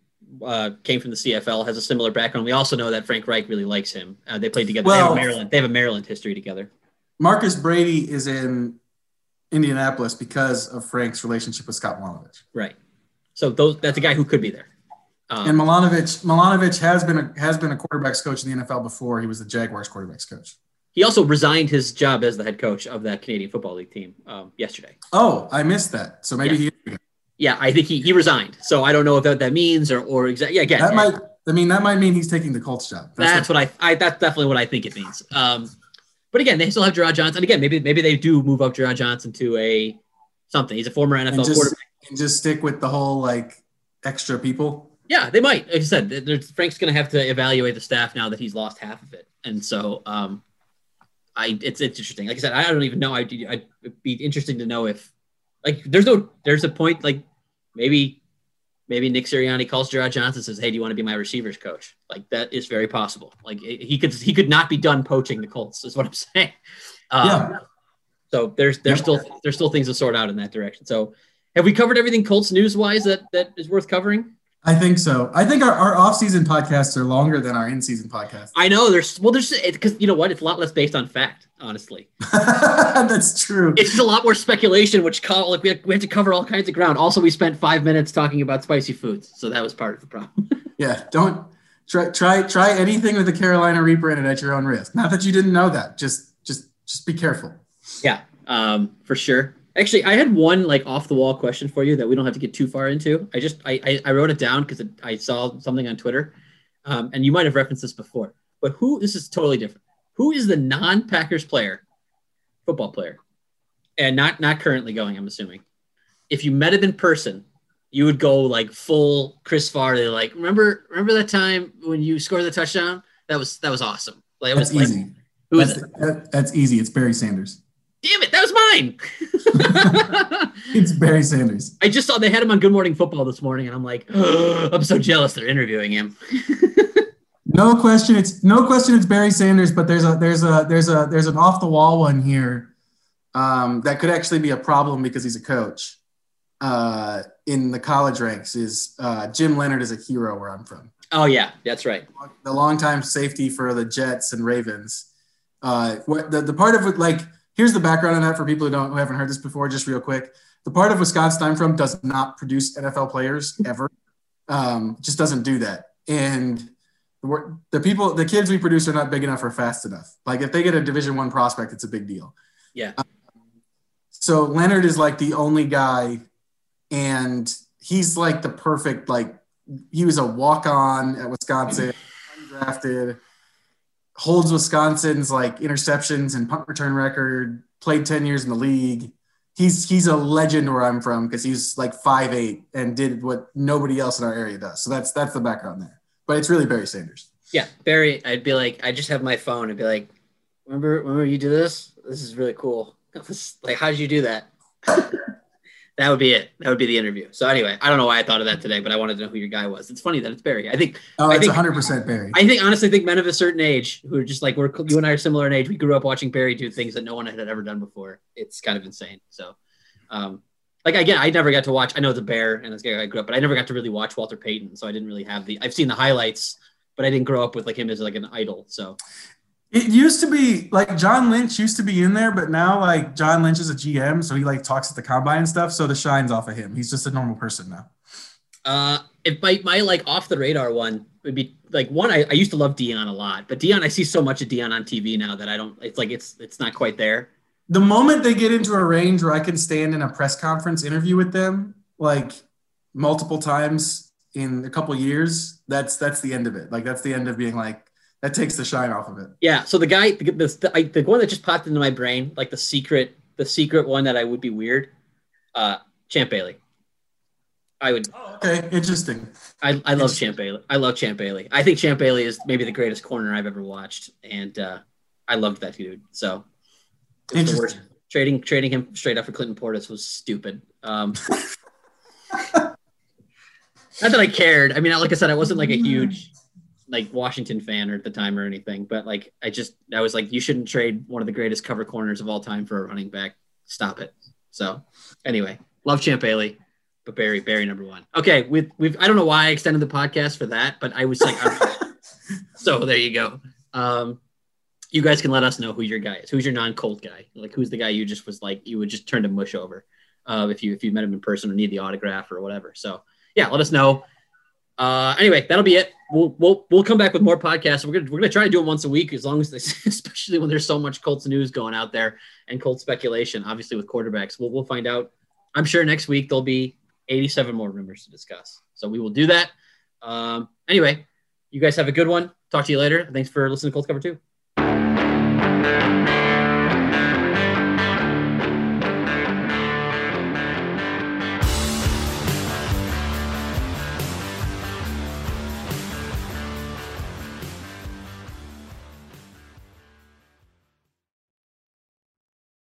Uh, came from the C F L, has a similar background. We also know that Frank Reich really likes him. Uh, they played together. Well, they have a Maryland. They have a Maryland history together. Marcus Brady is in Indianapolis because of Frank's relationship with Scott Milanovich. Right. So those that's a guy who could be there. Um, and Milanovich, Milanovich has been a has been a quarterbacks coach in the N F L before. He was the Jaguars quarterbacks coach. He also resigned his job as the head coach of that Canadian Football League team um, yesterday. Oh, I missed that. So maybe yeah. he. Yeah, I think he, he resigned. So I don't know if that, that means or or exactly. Yeah, again, that might. I mean, that might mean he's taking the Colts job. That's, that's what, what I, I. That's definitely what I think it means. Um, but again, they still have Gerard Johnson. And again, maybe maybe they do move up Gerard Johnson to a something. He's a former N F L and just, quarterback. And just stick with the whole like extra people. Yeah, they might. Like I said, Frank's going to have to evaluate the staff now that he's lost half of it, and so um, I it's, it's interesting. Like I said, I don't even know. I'd, I'd be interesting to know if like there's no there's a point like maybe maybe Nick Sirianni calls Gerard Johnson and says, "Hey, do you want to be my receivers coach?" Like that is very possible. Like he could he could not be done poaching the Colts. Is what I'm saying. Um, yeah. So there's there's yep. still there's still things to sort out in that direction. So have we covered everything Colts news wise that that is worth covering? I think so. I think our, our off-season podcasts are longer than our in-season podcasts. I know there's well, there's because you know what, it's a lot less based on fact, honestly. That's true. It's just a lot more speculation, which call like we have, we have to cover all kinds of ground. Also, we spent five minutes talking about spicy foods, so that was part of the problem. Yeah, don't try try try anything with the Carolina Reaper in it at your own risk. Not that you didn't know that. Just just just be careful. Yeah, um, for sure. Actually, I had one like off the wall question for you that we don't have to get too far into. I just I I, I wrote it down because I saw something on Twitter, um, and you might have referenced this before. But who? This is totally different. Who is the non-Packers player, football player, and not not currently going? I'm assuming. If you met him in person, you would go like full Chris Farley. Like remember remember that time when you scored the touchdown? That was that was awesome. Like it was that's easy. Like, who that's, is it? That, that's easy. It's Barry Sanders. Damn it, that was mine. It's Barry Sanders. I just saw they had him on Good Morning Football this morning, and I'm like, oh, I'm so jealous they're interviewing him. No question, it's no question it's Barry Sanders, but there's a there's a there's a there's an off the wall one here um, that could actually be a problem because he's a coach uh, in the college ranks. Is uh, Jim Leonard is a hero where I'm from. Oh yeah, that's right. The longtime safety for the Jets and Ravens. Uh, what the the part of it like. Here's the background on that for people who don't who haven't heard this before, just real quick. The part of Wisconsin I'm from does not produce N F L players ever. Um, just doesn't do that. And the, the people, the kids we produce are not big enough or fast enough. Like if they get a Division One prospect, it's a big deal. Yeah. Um, so Leonard is like the only guy, and he's like the perfect, like he was a walk-on at Wisconsin, undrafted. Holds Wisconsin's like interceptions and punt return record, played ten years in the league. He's he's a legend where I'm from because he's like five eight and did what nobody else in our area does. So that's that's the background there. But it's really Barry Sanders. Yeah, Barry, I'd be like, I just have my phone and be like, remember, remember you do this? This is really cool. Like, how did you do that? That would be it. That would be the interview. So anyway, I don't know why I thought of that today, but I wanted to know who your guy was. It's funny that it's Barry. I think. Oh, I it's think, one hundred percent Barry. I think honestly, I think men of a certain age who are just like we're you and I are similar in age. We grew up watching Barry do things that no one had ever done before. It's kind of insane. So, um, like again, I never got to watch. I know the Bear and this guy I grew up, but I never got to really watch Walter Payton. So I didn't really have the. I've seen the highlights, but I didn't grow up with like him as like an idol. So. It used to be like John Lynch used to be in there, but now like John Lynch is a G M, so he like talks at the combine and stuff. So the shine's off of him. He's just a normal person now. Uh, if my, my like off the radar one would be like one, I, I used to love Dion a lot, but Dion, I see so much of Dion on T V now that I don't, it's like, it's, it's not quite there. The moment they get into a range where I can stand in a press conference interview with them, like multiple times in a couple years, that's, that's the end of it. Like that's the end of being like, that takes the shine off of it. Yeah. So the guy, the the, I, the one that just popped into my brain, like the secret, the secret one that I would be weird, uh, Champ Bailey. I would. Oh, okay, interesting. I, I love Champ Bailey. I love Champ Bailey. I think Champ Bailey is maybe the greatest corner I've ever watched, and uh, I loved that dude. So interesting. Trading trading him straight up for Clinton Portis was stupid. Um, not that I cared. I mean, like I said, I wasn't like a huge. like Washington fan or at the time or anything, but like, I just, I was like, you shouldn't trade one of the greatest cover corners of all time for a running back. Stop it. So anyway, love Champ Bailey, but Barry, Barry number one. Okay. We've, we've, I don't know why I extended the podcast for that, but I was like, so there you go. Um, you guys can let us know who your guy is. Who's your non-Colt guy? Like, who's the guy you just was like, you would just turn to mush over uh, if you, if you met him in person or need the autograph or whatever. So yeah, let us know. Uh, anyway, that'll be it. We'll we'll we'll come back with more podcasts. We're gonna we're gonna try to do it once a week, as long as they, especially when there's so much Colts news going out there and Colts speculation. Obviously, with quarterbacks, we'll we'll find out. I'm sure next week there'll be eighty-seven more rumors to discuss. So we will do that. Um, anyway, you guys have a good one. Talk to you later. Thanks for listening to Colts Cover Two.